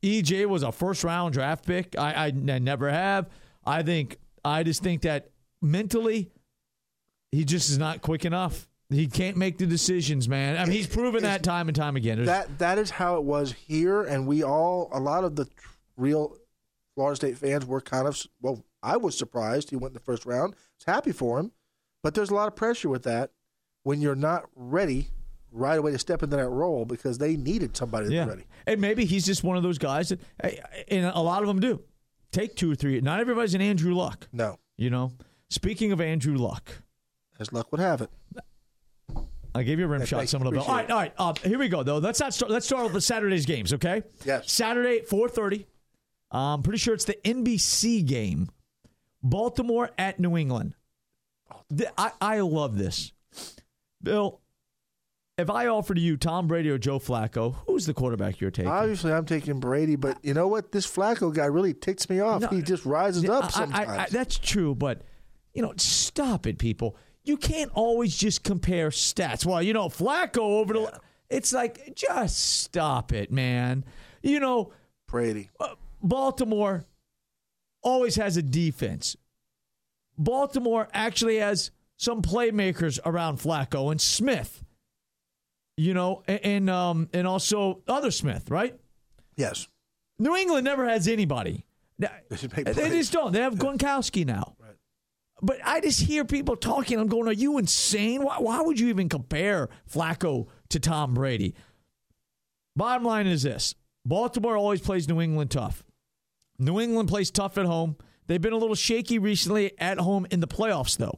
E J was a first-round draft pick. I, I, I never have. I think I just think that mentally, he just is not quick enough. He can't make the decisions, man. I mean, he's proven that time and time again. There's, that that is how it was here, and we all, a lot of the real Florida State fans were kind of, well, I was surprised he went in the first round. I was happy for him, but there's a lot of pressure with that when you're not ready right away to step into that role because they needed somebody that's yeah. ready. And maybe he's just one of those guys that, and a lot of them do, take two or three. Not everybody's an Andrew Luck. No. You know, speaking of Andrew Luck. As luck would have it. I gave you a rim yeah, shot, some of the bell. All right, all right. Uh, here we go, though. Let's not start. Let's start with the Saturday's games, okay? Yes. Saturday at four thirty. I'm pretty sure it's the N B C game. Baltimore at New England. I, I love this. Bill, if I offered you Tom Brady or Joe Flacco, who's the quarterback you're taking? Obviously, I'm taking Brady, but you know what? This Flacco guy really ticks me off. No, he just rises I, up sometimes. I, I, that's true, but, you know, stop it, people. You can't always just compare stats. Well, you know, Flacco over the – it's like, just stop it, man. You know – Brady. Uh, Baltimore always has a defense. Baltimore actually has some playmakers around Flacco and Smith. You know, and and, um, and also other Smith, right? Yes. New England never has anybody. They should make They plays. just don't. They have Gronkowski now. Right. But I just hear people talking. I'm going, are you insane? Why, why would you even compare Flacco to Tom Brady? Bottom line is this. Baltimore always plays New England tough. New England plays tough at home. They've been a little shaky recently at home in the playoffs, though.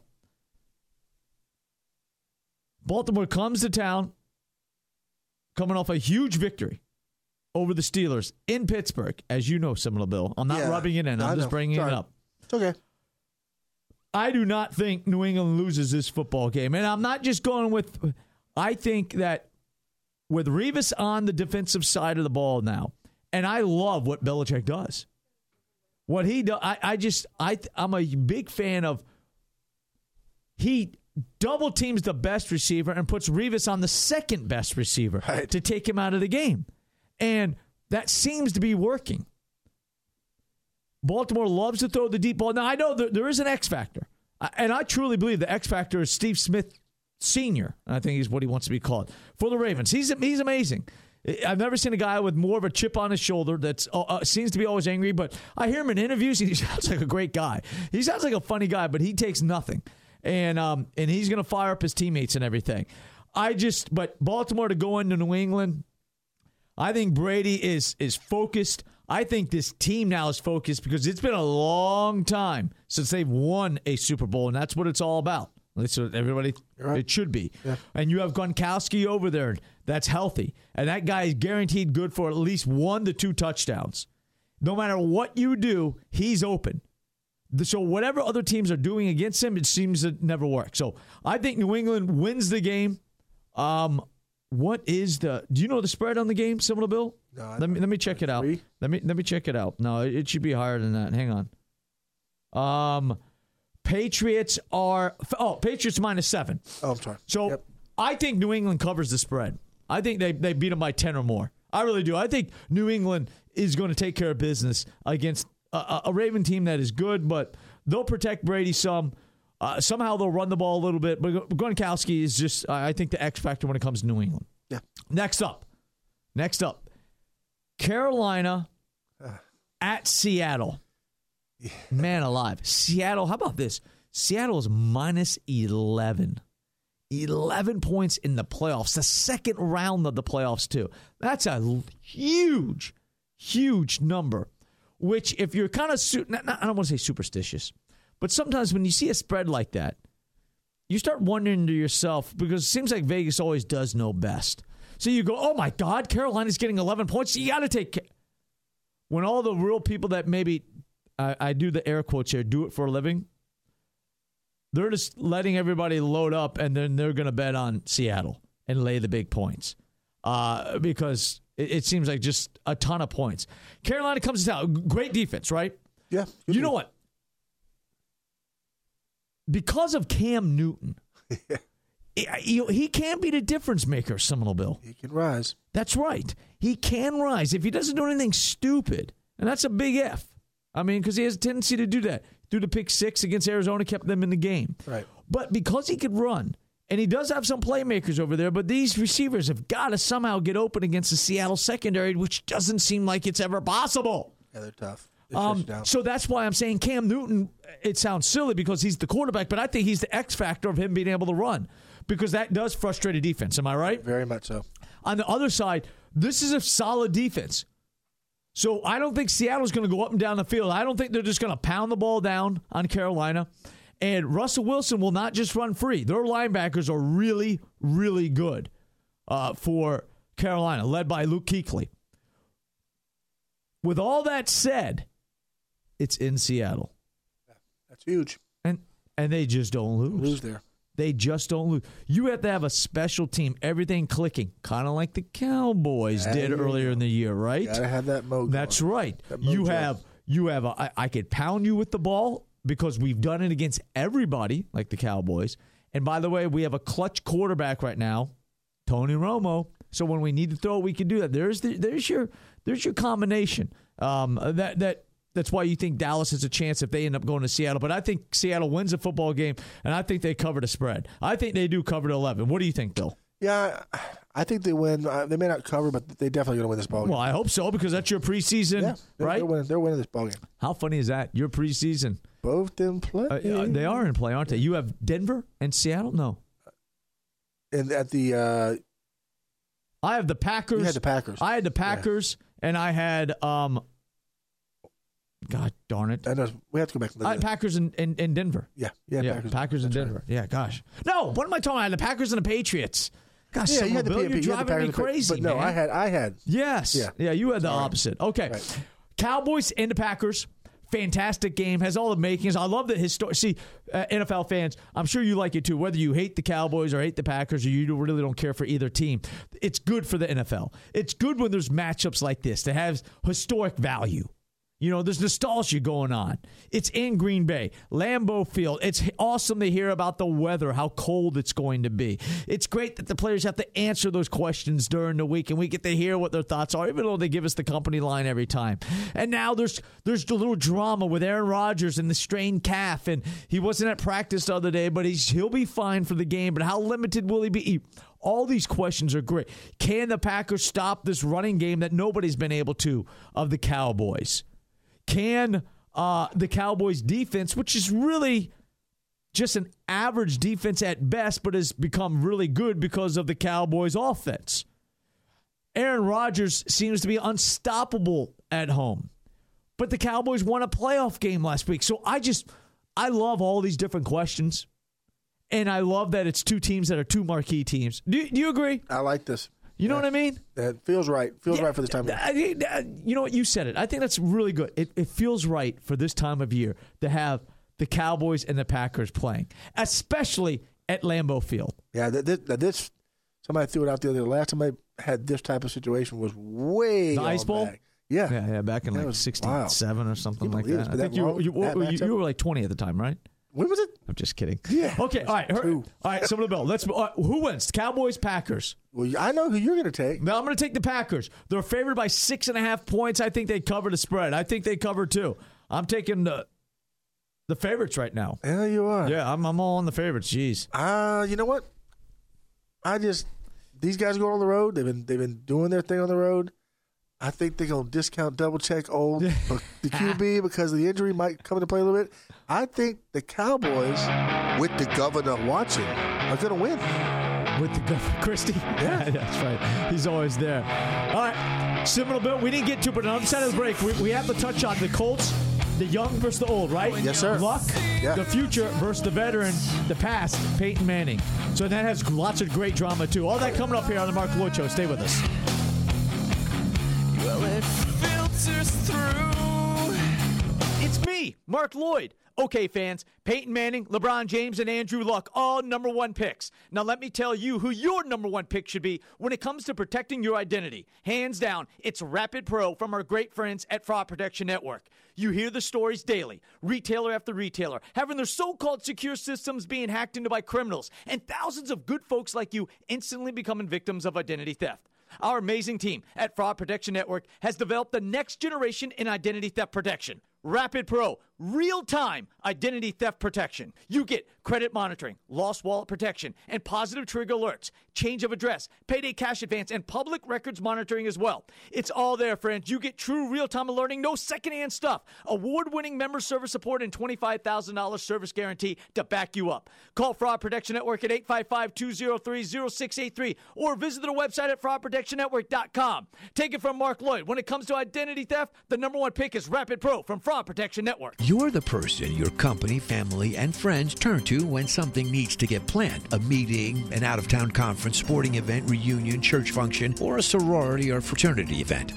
Baltimore comes to town coming off a huge victory over the Steelers in Pittsburgh. As you know, Seminole Bill. I'm not Yeah, rubbing it in. I'm I just know. bringing Sorry. it up. It's okay. I do not think New England loses this football game. And I'm not just going with – I think that with Revis on the defensive side of the ball now, and I love what Belichick does. What he does, I, I just – I, I'm a big fan of – he double teams the best receiver and puts Revis on the second best receiver right. to take him out of the game. And that seems to be working. Baltimore loves to throw the deep ball. Now, I know there, there is an X factor, and I truly believe the X factor is Steve Smith Senior I think he's what he wants to be called, for the Ravens. He's he's amazing. I've never seen a guy with more of a chip on his shoulder that uh, seems to be always angry, but I hear him in interviews. He sounds like a great guy. He sounds like a funny guy, but he takes nothing. And um, and he's going to fire up his teammates and everything. I just, but Baltimore to go into New England, I think Brady is is focused. I think this team now is focused because it's been a long time since they've won a Super Bowl, and that's what it's all about. That's what everybody, right. It should be. Yeah. And you have Gronkowski over there that's healthy, and that guy is guaranteed good for at least one to two touchdowns. No matter what you do, he's open. So whatever other teams are doing against him, it seems to never work. So I think New England wins the game. Um, what is the? Do you know the spread on the game, Seminole Bill? No, I let me let me check it out. Three? Let me let me check it out. No, it should be higher than that. Hang on. Um, Patriots are oh Patriots minus seven. Oh, I'm sorry. So yep. I think New England covers the spread. I think they they beat them by ten or more. I really do. I think New England is going to take care of business against a, a Raven team that is good, but they'll protect Brady some. Uh, somehow they'll run the ball a little bit, but Gronkowski is just, I think, the X factor when it comes to New England. Yeah. Next up. Next up. Carolina at Seattle. Yeah. Man alive. Seattle, how about this? Seattle is minus eleven. eleven points in the playoffs. The second round of the playoffs, too. That's a huge, huge number, which if you're kind of, su- not, not, I don't want to say superstitious, but sometimes when you see a spread like that, you start wondering to yourself, because it seems like Vegas always does know best. So you go, oh my God, Carolina's getting eleven points. You got to take care. When all the real people that maybe, I, I do the air quotes here, do it for a living, they're just letting everybody load up, and then they're going to bet on Seattle and lay the big points uh, because it, it seems like just a ton of points. Carolina comes to town. Great defense, right? Yeah. You know what? Because of Cam Newton, he, he can be the difference maker, Seminole Bill. He can rise. That's right. He can rise if he doesn't do anything stupid. And that's a big F. I mean, because he has a tendency to do that. Threw the pick six against Arizona, kept them in the game. Right. But because he could run, and he does have some playmakers over there, but these receivers have got to somehow get open against the Seattle secondary, which doesn't seem like it's ever possible. Yeah, they're tough. They Um, down. so that's why I'm saying Cam Newton, it sounds silly because he's the quarterback, but I think he's the X factor of him being able to run because that does frustrate a defense. Am I right? Very much so. On the other side, this is a solid defense. So I don't think Seattle's going to go up and down the field. I don't think they're just going to pound the ball down on Carolina. And Russell Wilson will not just run free. Their linebackers are really, really good uh, for Carolina, led by Luke Kuechly. With all that said, it's in Seattle. That's huge. And and they just don't lose. Lose there. They just don't lose. You have to have a special team, everything clicking, kind of like the Cowboys Yeah, did yeah, earlier yeah. in the year, right? You gotta have that mode. That's going. right. That You mojo. have you have a, I, I could pound you with the ball because we've done it against everybody, like the Cowboys. And by the way, we have a clutch quarterback right now, Tony Romo. So when we need to throw, we can do that. There's the, there's your there's your combination. Um, that that that's why you think Dallas has a chance if they end up going to Seattle. But I think Seattle wins a football game, and I think they cover the spread. I think they do cover the eleven. What do you think, Bill? Yeah, I think they win. Uh, they may not cover, but they definitely going to win this ball game. Well, I hope so because that's your preseason, yeah, they're, right? They're winning, they're winning this ball game. How funny is that? Your preseason. Both them play. Uh, they are in play, aren't they? You have Denver and Seattle? No. And at the uh, I have the Packers. You had the Packers. I had the Packers, yeah. and I had, um, God darn it. I know, we have to go back to the I had Packers and, and, and Denver. Yeah, yeah, yeah Packers, Packers and That's Denver. right. Yeah, gosh. No, what am I talking about? I had the Packers and the Patriots. Gosh, Yeah, some you had the Bill, P M P. you're You had the driving me Packers and the- crazy, But no, man. I had, I had. Yes. Yeah. Yeah, you had the Sorry. opposite. Okay. Right. Cowboys and the Packers. Fantastic game. Has all the makings. I love that histor- See, uh, N F L fans, I'm sure you like it too. Whether you hate the Cowboys or hate the Packers or you don't- really don't care for either team, it's good for the N F L. It's good when there's matchups like this that have historic value. You know, there's nostalgia going on. It's in Green Bay, Lambeau Field. It's awesome to hear about the weather, how cold it's going to be. It's great that the players have to answer those questions during the week, and we get to hear what their thoughts are, even though they give us the company line every time. And now there's there's the little drama with Aaron Rodgers and the strained calf, and he wasn't at practice the other day, but he's he'll be fine for the game. But how limited will he be? All these questions are great. Can the Packers stop this running game that nobody's been able to of the Cowboys? Can uh, the Cowboys defense, which is really just an average defense at best, but has become really good because of the Cowboys offense. Aaron Rodgers seems to be unstoppable at home, but the Cowboys won a playoff game last week. So I just, I love all these different questions, and I love that it's two teams that are two marquee teams. Do, do you agree? I like this. You know Yeah. what I mean? That feels right. Feels Yeah, right for this time of year. I think that- You know what? You said it. I think that's really good. It, it feels right for this time of year to have the Cowboys and the Packers playing, especially at Lambeau Field. Yeah, that this, that this somebody threw it out the other. The last time I had this type of situation was way The on Ice Bowl? back. Yeah. Yeah, yeah, back in That like was sixty-seven or something Can you like believe that. it's I been think that you, long, you, that you, matchup? you were like twenty at the time, right? When was it? I'm just kidding. Yeah. Okay, all right. Two. All right, some of the bill. Let's. Uh, who wins? Cowboys, Packers. Well, I know who you're going to take. Now I'm going to take the Packers. They're favored by six and a half points. I think they cover the spread. I think they cover two. I'm taking the the favorites right now. Yeah, you are. Yeah, I'm I'm all on the favorites. Jeez. Uh, you know what? I just these guys go on the road. They've been they've been doing their thing on the road. I think they're gonna discount double check old the Q B because the injury might come into play a little bit. I think the Cowboys, with the governor watching, are gonna win. With the governor, Christie. Yeah, that's right. He's always there. All right, Seminole Bill. We didn't get to, but on the other side of the break, we, we have to touch on the Colts, the young versus the old, right? Yes, sir. Luck, Yeah. the future versus the veteran, the past, Peyton Manning. So that has lots of great drama too. All that coming up here on the Mark Lloyd Show. Stay with us. Well, it filters through. It's me, Mark Mark Lloyd. Okay, fans, Peyton Manning, LeBron James, and Andrew Luck, all number one picks. Now let me tell you who your number one pick should be when it comes to protecting your identity. Hands down, it's Rapid Pro from our great friends at Fraud Protection Network. You hear the stories daily, retailer after retailer, having their so-called secure systems being hacked into by criminals, and thousands of good folks like you instantly becoming victims of identity theft. Our amazing team at Fraud Protection Network has developed the next generation in identity theft protection. Rapid Pro, real-time identity theft protection. You get credit monitoring, lost wallet protection, and positive trigger alerts, change of address, payday cash advance, and public records monitoring as well. It's all there, friends. You get true real-time alerting, no secondhand stuff, award-winning member service support, and twenty-five thousand dollars service guarantee to back you up. Call Fraud Protection Network at eight five five, two oh three, oh six eight three or visit their website at fraud protection network dot com. Take it from Mark Lloyd. When it comes to identity theft, the number one pick is Rapid Pro from Fraud Protection Network. You're the person your company, family, and friends turn to when something needs to get planned. A meeting, an out-of-town conference, sporting event, reunion, church function, or a sorority or fraternity event.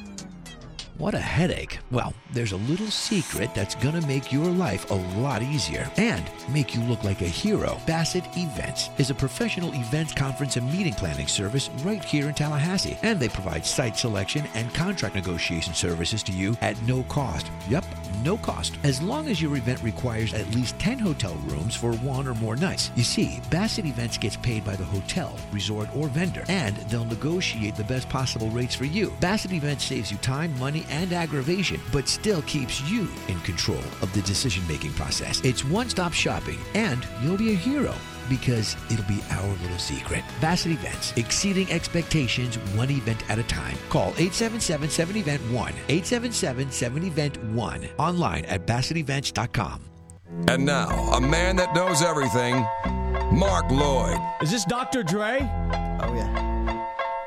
What a headache. Well, there's a little secret that's going to make your life a lot easier and make you look like a hero. Bassett Events is a professional events, conference, and meeting planning service right here in Tallahassee. And they provide site selection and contract negotiation services to you at no cost. Yep, no cost. As long as your event requires at least ten hotel rooms for one or more nights. You see, Bassett Events gets paid by the hotel, resort, or vendor, and they'll negotiate the best possible rates for you. Bassett Events saves you time, money, and aggravation, but still keeps you in control of the decision-making process. It's one-stop shopping, and you'll be a hero because it'll be our little secret. Bassett Events, exceeding expectations one event at a time. Call eight seven seven, seven event one, eight seven seven, seven event one, online at bassett events dot com. And now, a man that knows everything, Mark Lloyd. Is this Doctor Dre? Oh, yeah.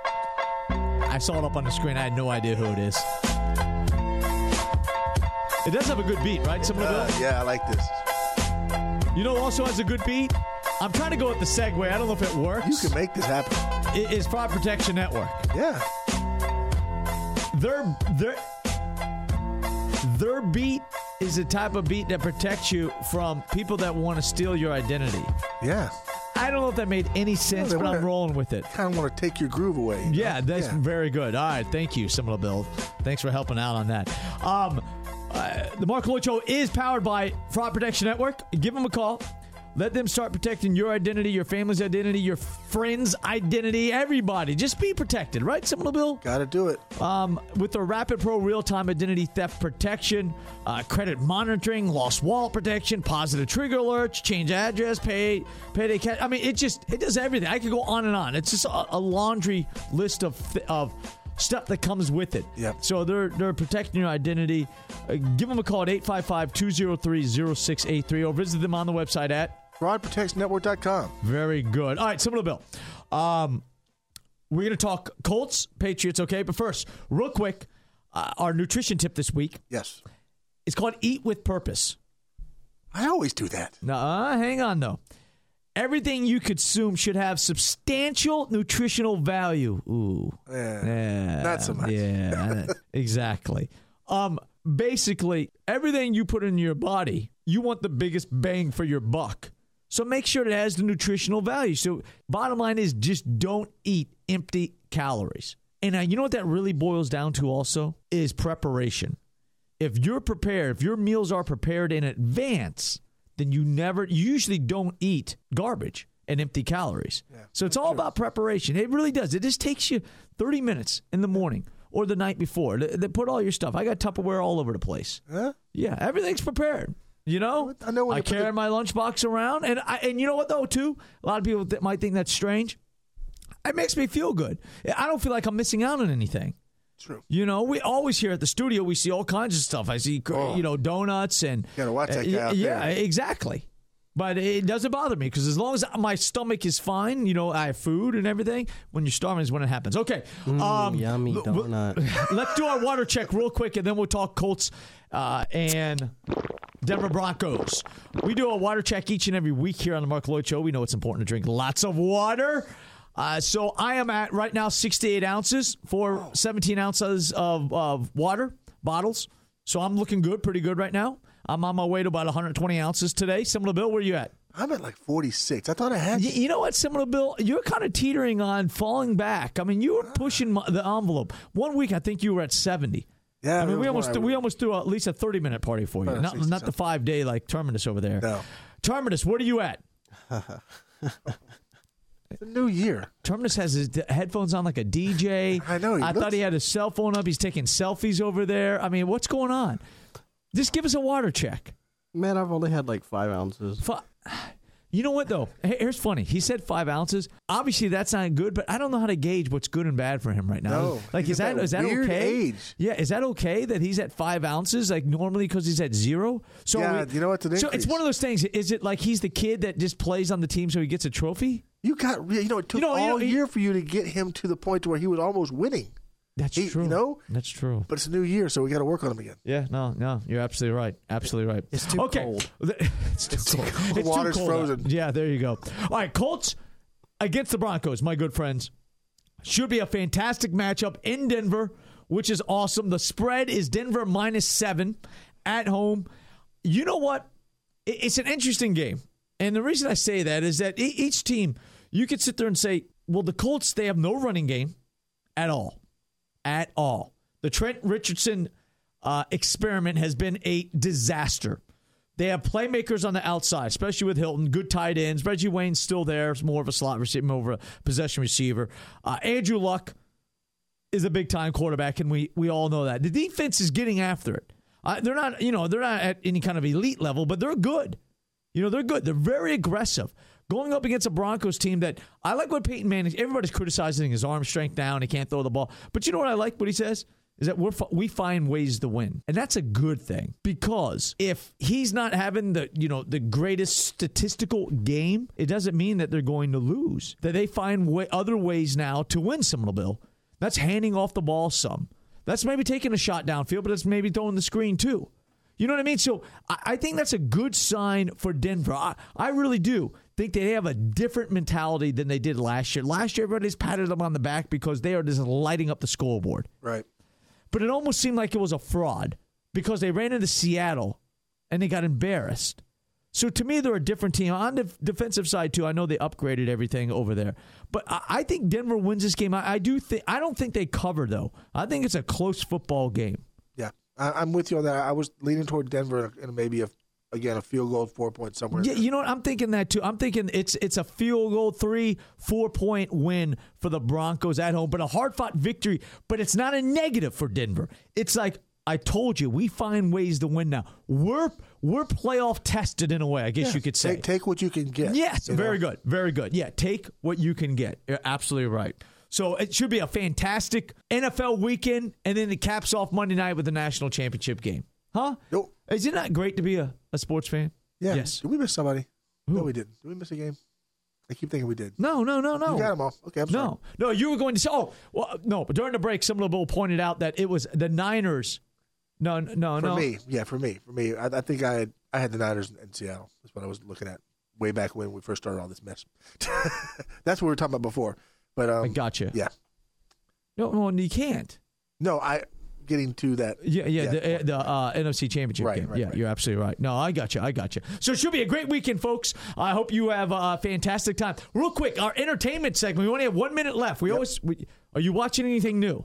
I saw it up on the screen. I had no idea who it is. It does have a good beat, right? Some of Uh, yeah, I like this. You know who also has a good beat? I'm trying to go with the segue. I don't know if it works. You can make this happen. It is Fraud Protection Network. Yeah. Their, their, their beat is the type of beat that protects you from people that want to steal your identity. Yeah. I don't know if that made any sense, they but wanna- I'm rolling with it. Kind of want to take your groove away. you Yeah, know? that's Yeah. very good. All right, thank you, Seminole Bill. Thanks for helping out on that. Um, uh, the Mark Lloyd Show is powered by Fraud Protection Network. Give them a call. Let them start protecting your identity, your family's identity, your friend's identity, everybody. Just be protected, right, Seminole Bill? Got to do it. Um, with the Rapid Pro real-time identity theft protection, uh, credit monitoring, lost wallet protection, positive trigger alerts, change address, pay, payday cash. I mean, it just it does everything. I could go on and on. It's just a, a laundry list of of stuff that comes with it. Yep. So they're they're protecting your identity. Uh, give them a call at eight five five, two oh three, oh six eight three or visit them on the website at fraud protection network dot com. Very good. All right, Seminole Bill. Um, we're going to talk Colts, Patriots, okay? But first, real quick, uh, our nutrition tip this week. Yes. It's called Eat with Purpose. I always do that. Now, uh, hang on, though. Everything you consume should have substantial nutritional value. Ooh. Yeah, Yeah. not so much. Yeah, exactly. Um, basically, everything you put in your body, you want the biggest bang for your buck. So make sure it has the nutritional value. So bottom line is just don't eat empty calories. And uh, you know what that really boils down to also is preparation. If you're prepared, if your meals are prepared in advance, then you never, you usually don't eat garbage and empty calories. Yeah, so it's all true. About preparation. It really does. It just takes you thirty minutes in the morning or the night before. They, they put all your stuff. I got Tupperware all over the place. Huh? Yeah, everything's prepared. You know, I know. When I you carry put it- my lunchbox around, and I, and you know what though too, a lot of people th- might think that's strange. It makes me feel good. I don't feel like I'm missing out on anything. True. You know, we always here at the studio, we see all kinds of stuff. I see, Oh. you know, donuts and You gotta watch that guy uh, out yeah, there. exactly. But it doesn't bother me because as long as my stomach is fine, you know, I have food and everything. When you're starving is when it happens. Okay, um, yummy l- w- donut. let's do our water check real quick, and then we'll talk Colts uh, and Denver Broncos. We do a water check each and every week here on the Mark Lloyd Show. We know it's important to drink lots of water. Uh, so I am at right now sixty-eight ounces for seventeen ounces of, of water bottles. So I'm looking good, pretty good right now. I'm on my way to about one hundred twenty ounces today. Similar Bill, where you at? I'm at like forty-six. I thought I had. You, you know what, Similar Bill? You're kind of teetering on falling back. I mean, you were pushing my, the envelope. One week, I think you were at seventy. Yeah, I mean, we almost I, we almost threw at least a thirty minute party for you. Uh, not not the five day like Terminus over there. No. Terminus, where are you at? It's a new year. Terminus has his d- headphones on like a D J. I know. He I looks... thought he had his cell phone up. He's taking selfies over there. I mean, what's going on? Just give us a water check. Man, I've only had like five ounces. F- You know what, though? Here's funny. He said five ounces. Obviously, that's not good, but I don't know how to gauge what's good and bad for him right now. No, like, is that, that is that weird okay? age. Yeah, is that okay that he's at five ounces, like normally because he's at zero? So yeah, we, you know what? It's so it's one of those things. Is it like he's the kid that just plays on the team so he gets a trophy? You got, you know, it took You know, you all know, he- year for you to get him to the point where he was almost winning. That's He- true. you know? That's true. But it's a new year, so we got to work on him again. Yeah, no, no, you're absolutely right. Absolutely right. It's too okay. cold. It's too It's too cold. cold. It's Water's too cold frozen. out. Yeah, there you go. All right, Colts against the Broncos, my good friends. Should be a fantastic matchup in Denver, which is awesome. The spread is Denver minus seven at home. You know what? It- It's an interesting game. And the reason I say that is that e- each team, you could sit there and say, well, the Colts, they have no running game at all. At all. The Trent Richardson uh, experiment has been a disaster. They have playmakers on the outside, especially with Hilton, good tight ends. Reggie Wayne's still there. It's more of a slot receiver, more of a possession receiver. Uh, Andrew Luck is a big-time quarterback, and we we all know that. The defense is getting after it. Uh, they're not, you know, they're not at any kind of elite level, but they're good. You know, they're good. They're very aggressive. Going up against a Broncos team that I like what Peyton Manning, everybody's criticizing his arm strength now and he can't throw the ball. But you know what I like what he says? Is that we're, we find ways to win. And that's a good thing because if he's not having the, you know, the greatest statistical game, it doesn't mean that they're going to lose. That they find way, other ways now to win, Seminole Bill. That's handing off the ball some. That's maybe taking a shot downfield, but that's maybe throwing the screen too. You know what I mean? So I, I think that's a good sign for Denver. I, I really do think they have a different mentality than they did last year. Last year, everybody's patted them on the back because they are just lighting up the scoreboard. Right. But it almost seemed like it was a fraud because they ran into Seattle and they got embarrassed. So to me, they're a different team. On the defensive side, too, I know they upgraded everything over there. But I, I think Denver wins this game. I, I do think I don't think they cover, though. I think it's a close football game. Yeah, I, I'm with you on that. I was leaning toward Denver and maybe, a, again, a field goal, four points somewhere. Yeah, you know what? I'm thinking that, too. I'm thinking it's it's a field goal, three, four-point win for the Broncos at home, but a hard-fought victory. But it's not a negative for Denver. It's like, I told you, we find ways to win now. We're we're playoff tested in a way, I guess Yeah, you could say. Take, take what you can get. Yes, you very know? good. Very good. Yeah, take what you can get. You're absolutely right. So it should be a fantastic N F L weekend, and then it caps off Monday night with the national championship game. Huh? Nope. Is it not great to be a, a sports fan? Yeah. Yes. Did we miss somebody? Who? No, we didn't. Did we miss a game? I keep thinking we did. No, no, no, no. You got them all. Okay, I'm sorry. No, no, you were going to say, oh, well, no, but during the break, some little Bill pointed out that it was the Niners. No, no, For no. me, yeah, for me, for me, I, I think I had I had the Niners in, in Seattle. That's what I was looking at way back when we first started all this mess. That's what we were talking about before. But um, I gotcha. Yeah, No, no, you can't. no, I getting to that. Yeah, yeah, Yeah. the, uh, the uh, N F C Championship Right, game. right, yeah, right. you're absolutely right. No, I got you. I got you. So it should be a great weekend, folks. I hope you have a fantastic time. Real quick, our entertainment segment. We only have one minute left. We Yep. always. We, are you watching anything new?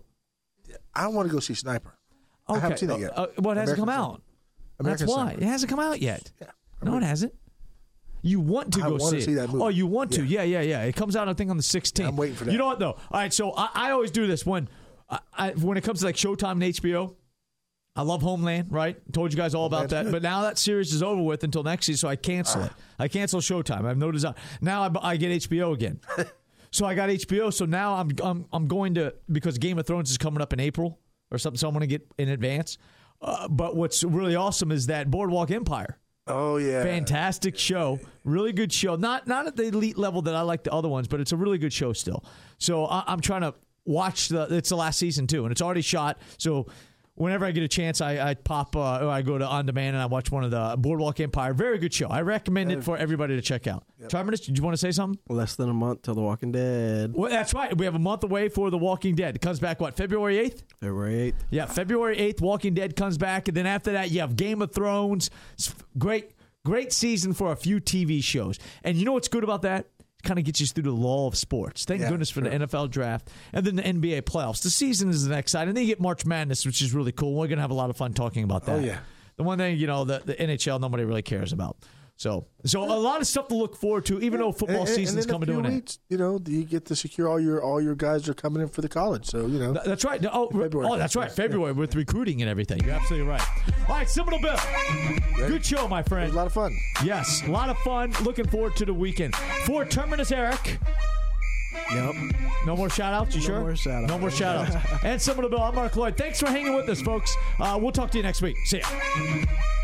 I want to go see Sniper. Okay. I haven't seen that yet. Uh, uh, well, it hasn't American come Sniper. out. American That's why Sniper. it hasn't come out yet. Yeah. No, it hasn't. You want to I go want see to it. see that movie. Oh, you want to? Yeah, Yeah. yeah, yeah. It comes out, I think, on the sixteenth. I'm waiting for that. You know what, though? All right, so I, I always do this when I, I, when it comes to like Showtime and H B O. I love Homeland, right? Told you guys all about Homeland's that. good. But now that series is over with until next season, so I cancel it. I cancel Showtime. I have no desire. Now I, I get H B O again. So I got H B O. So now I'm, I'm I'm going to, because Game of Thrones is coming up in April or something, so I'm going to get in advance. Uh, but what's really awesome is that Boardwalk Empire. Oh yeah, Fantastic show. Really good show. Not not at the elite level that I like the other ones, but it's a really good show still. So I, I'm trying to watch the, it's the last season too, and it's already shot. So whenever I get a chance, I, I pop uh, or I go to On Demand and I watch one of the Boardwalk Empire. Very good show. I recommend it for everybody to check out. Yep. Terminus, did you want to say something? Less than a month till The Walking Dead. Well, that's right. We have a month away for The Walking Dead. It comes back, what, February eighth? February eighth. Yeah, February eighth, Walking Dead comes back. And then after that, you have Game of Thrones. It's great, great season for a few T V shows. And you know what's good about that? Kind of gets you through the lull of sports. Thank yeah, goodness for sure. the N F L draft and then the N B A playoffs. The season is the next side, and then you get March Madness, which is really cool. We're going to have a lot of fun talking about that. Oh, yeah. The one thing, you know, the, the N H L, nobody really cares about. So so a lot of stuff to look forward to, even though football and, season's and coming to an end. You know, you get to secure all your all your guys are coming in for the college. So, you know. That's right. Oh, February. oh that's right. February with recruiting and everything. You're absolutely right. All right, Seminole Bill. Ready? Good show, my friend. It was a lot of fun. Yes, a lot of fun. Looking forward to the weekend. For Terminus Eric. Yep. No more shout-outs, you no sure? More shout-outs. No more shout-outs. And Seminole Bill, I'm Mark Lloyd. Thanks for hanging with us, folks. Uh, we'll talk to you next week. See ya.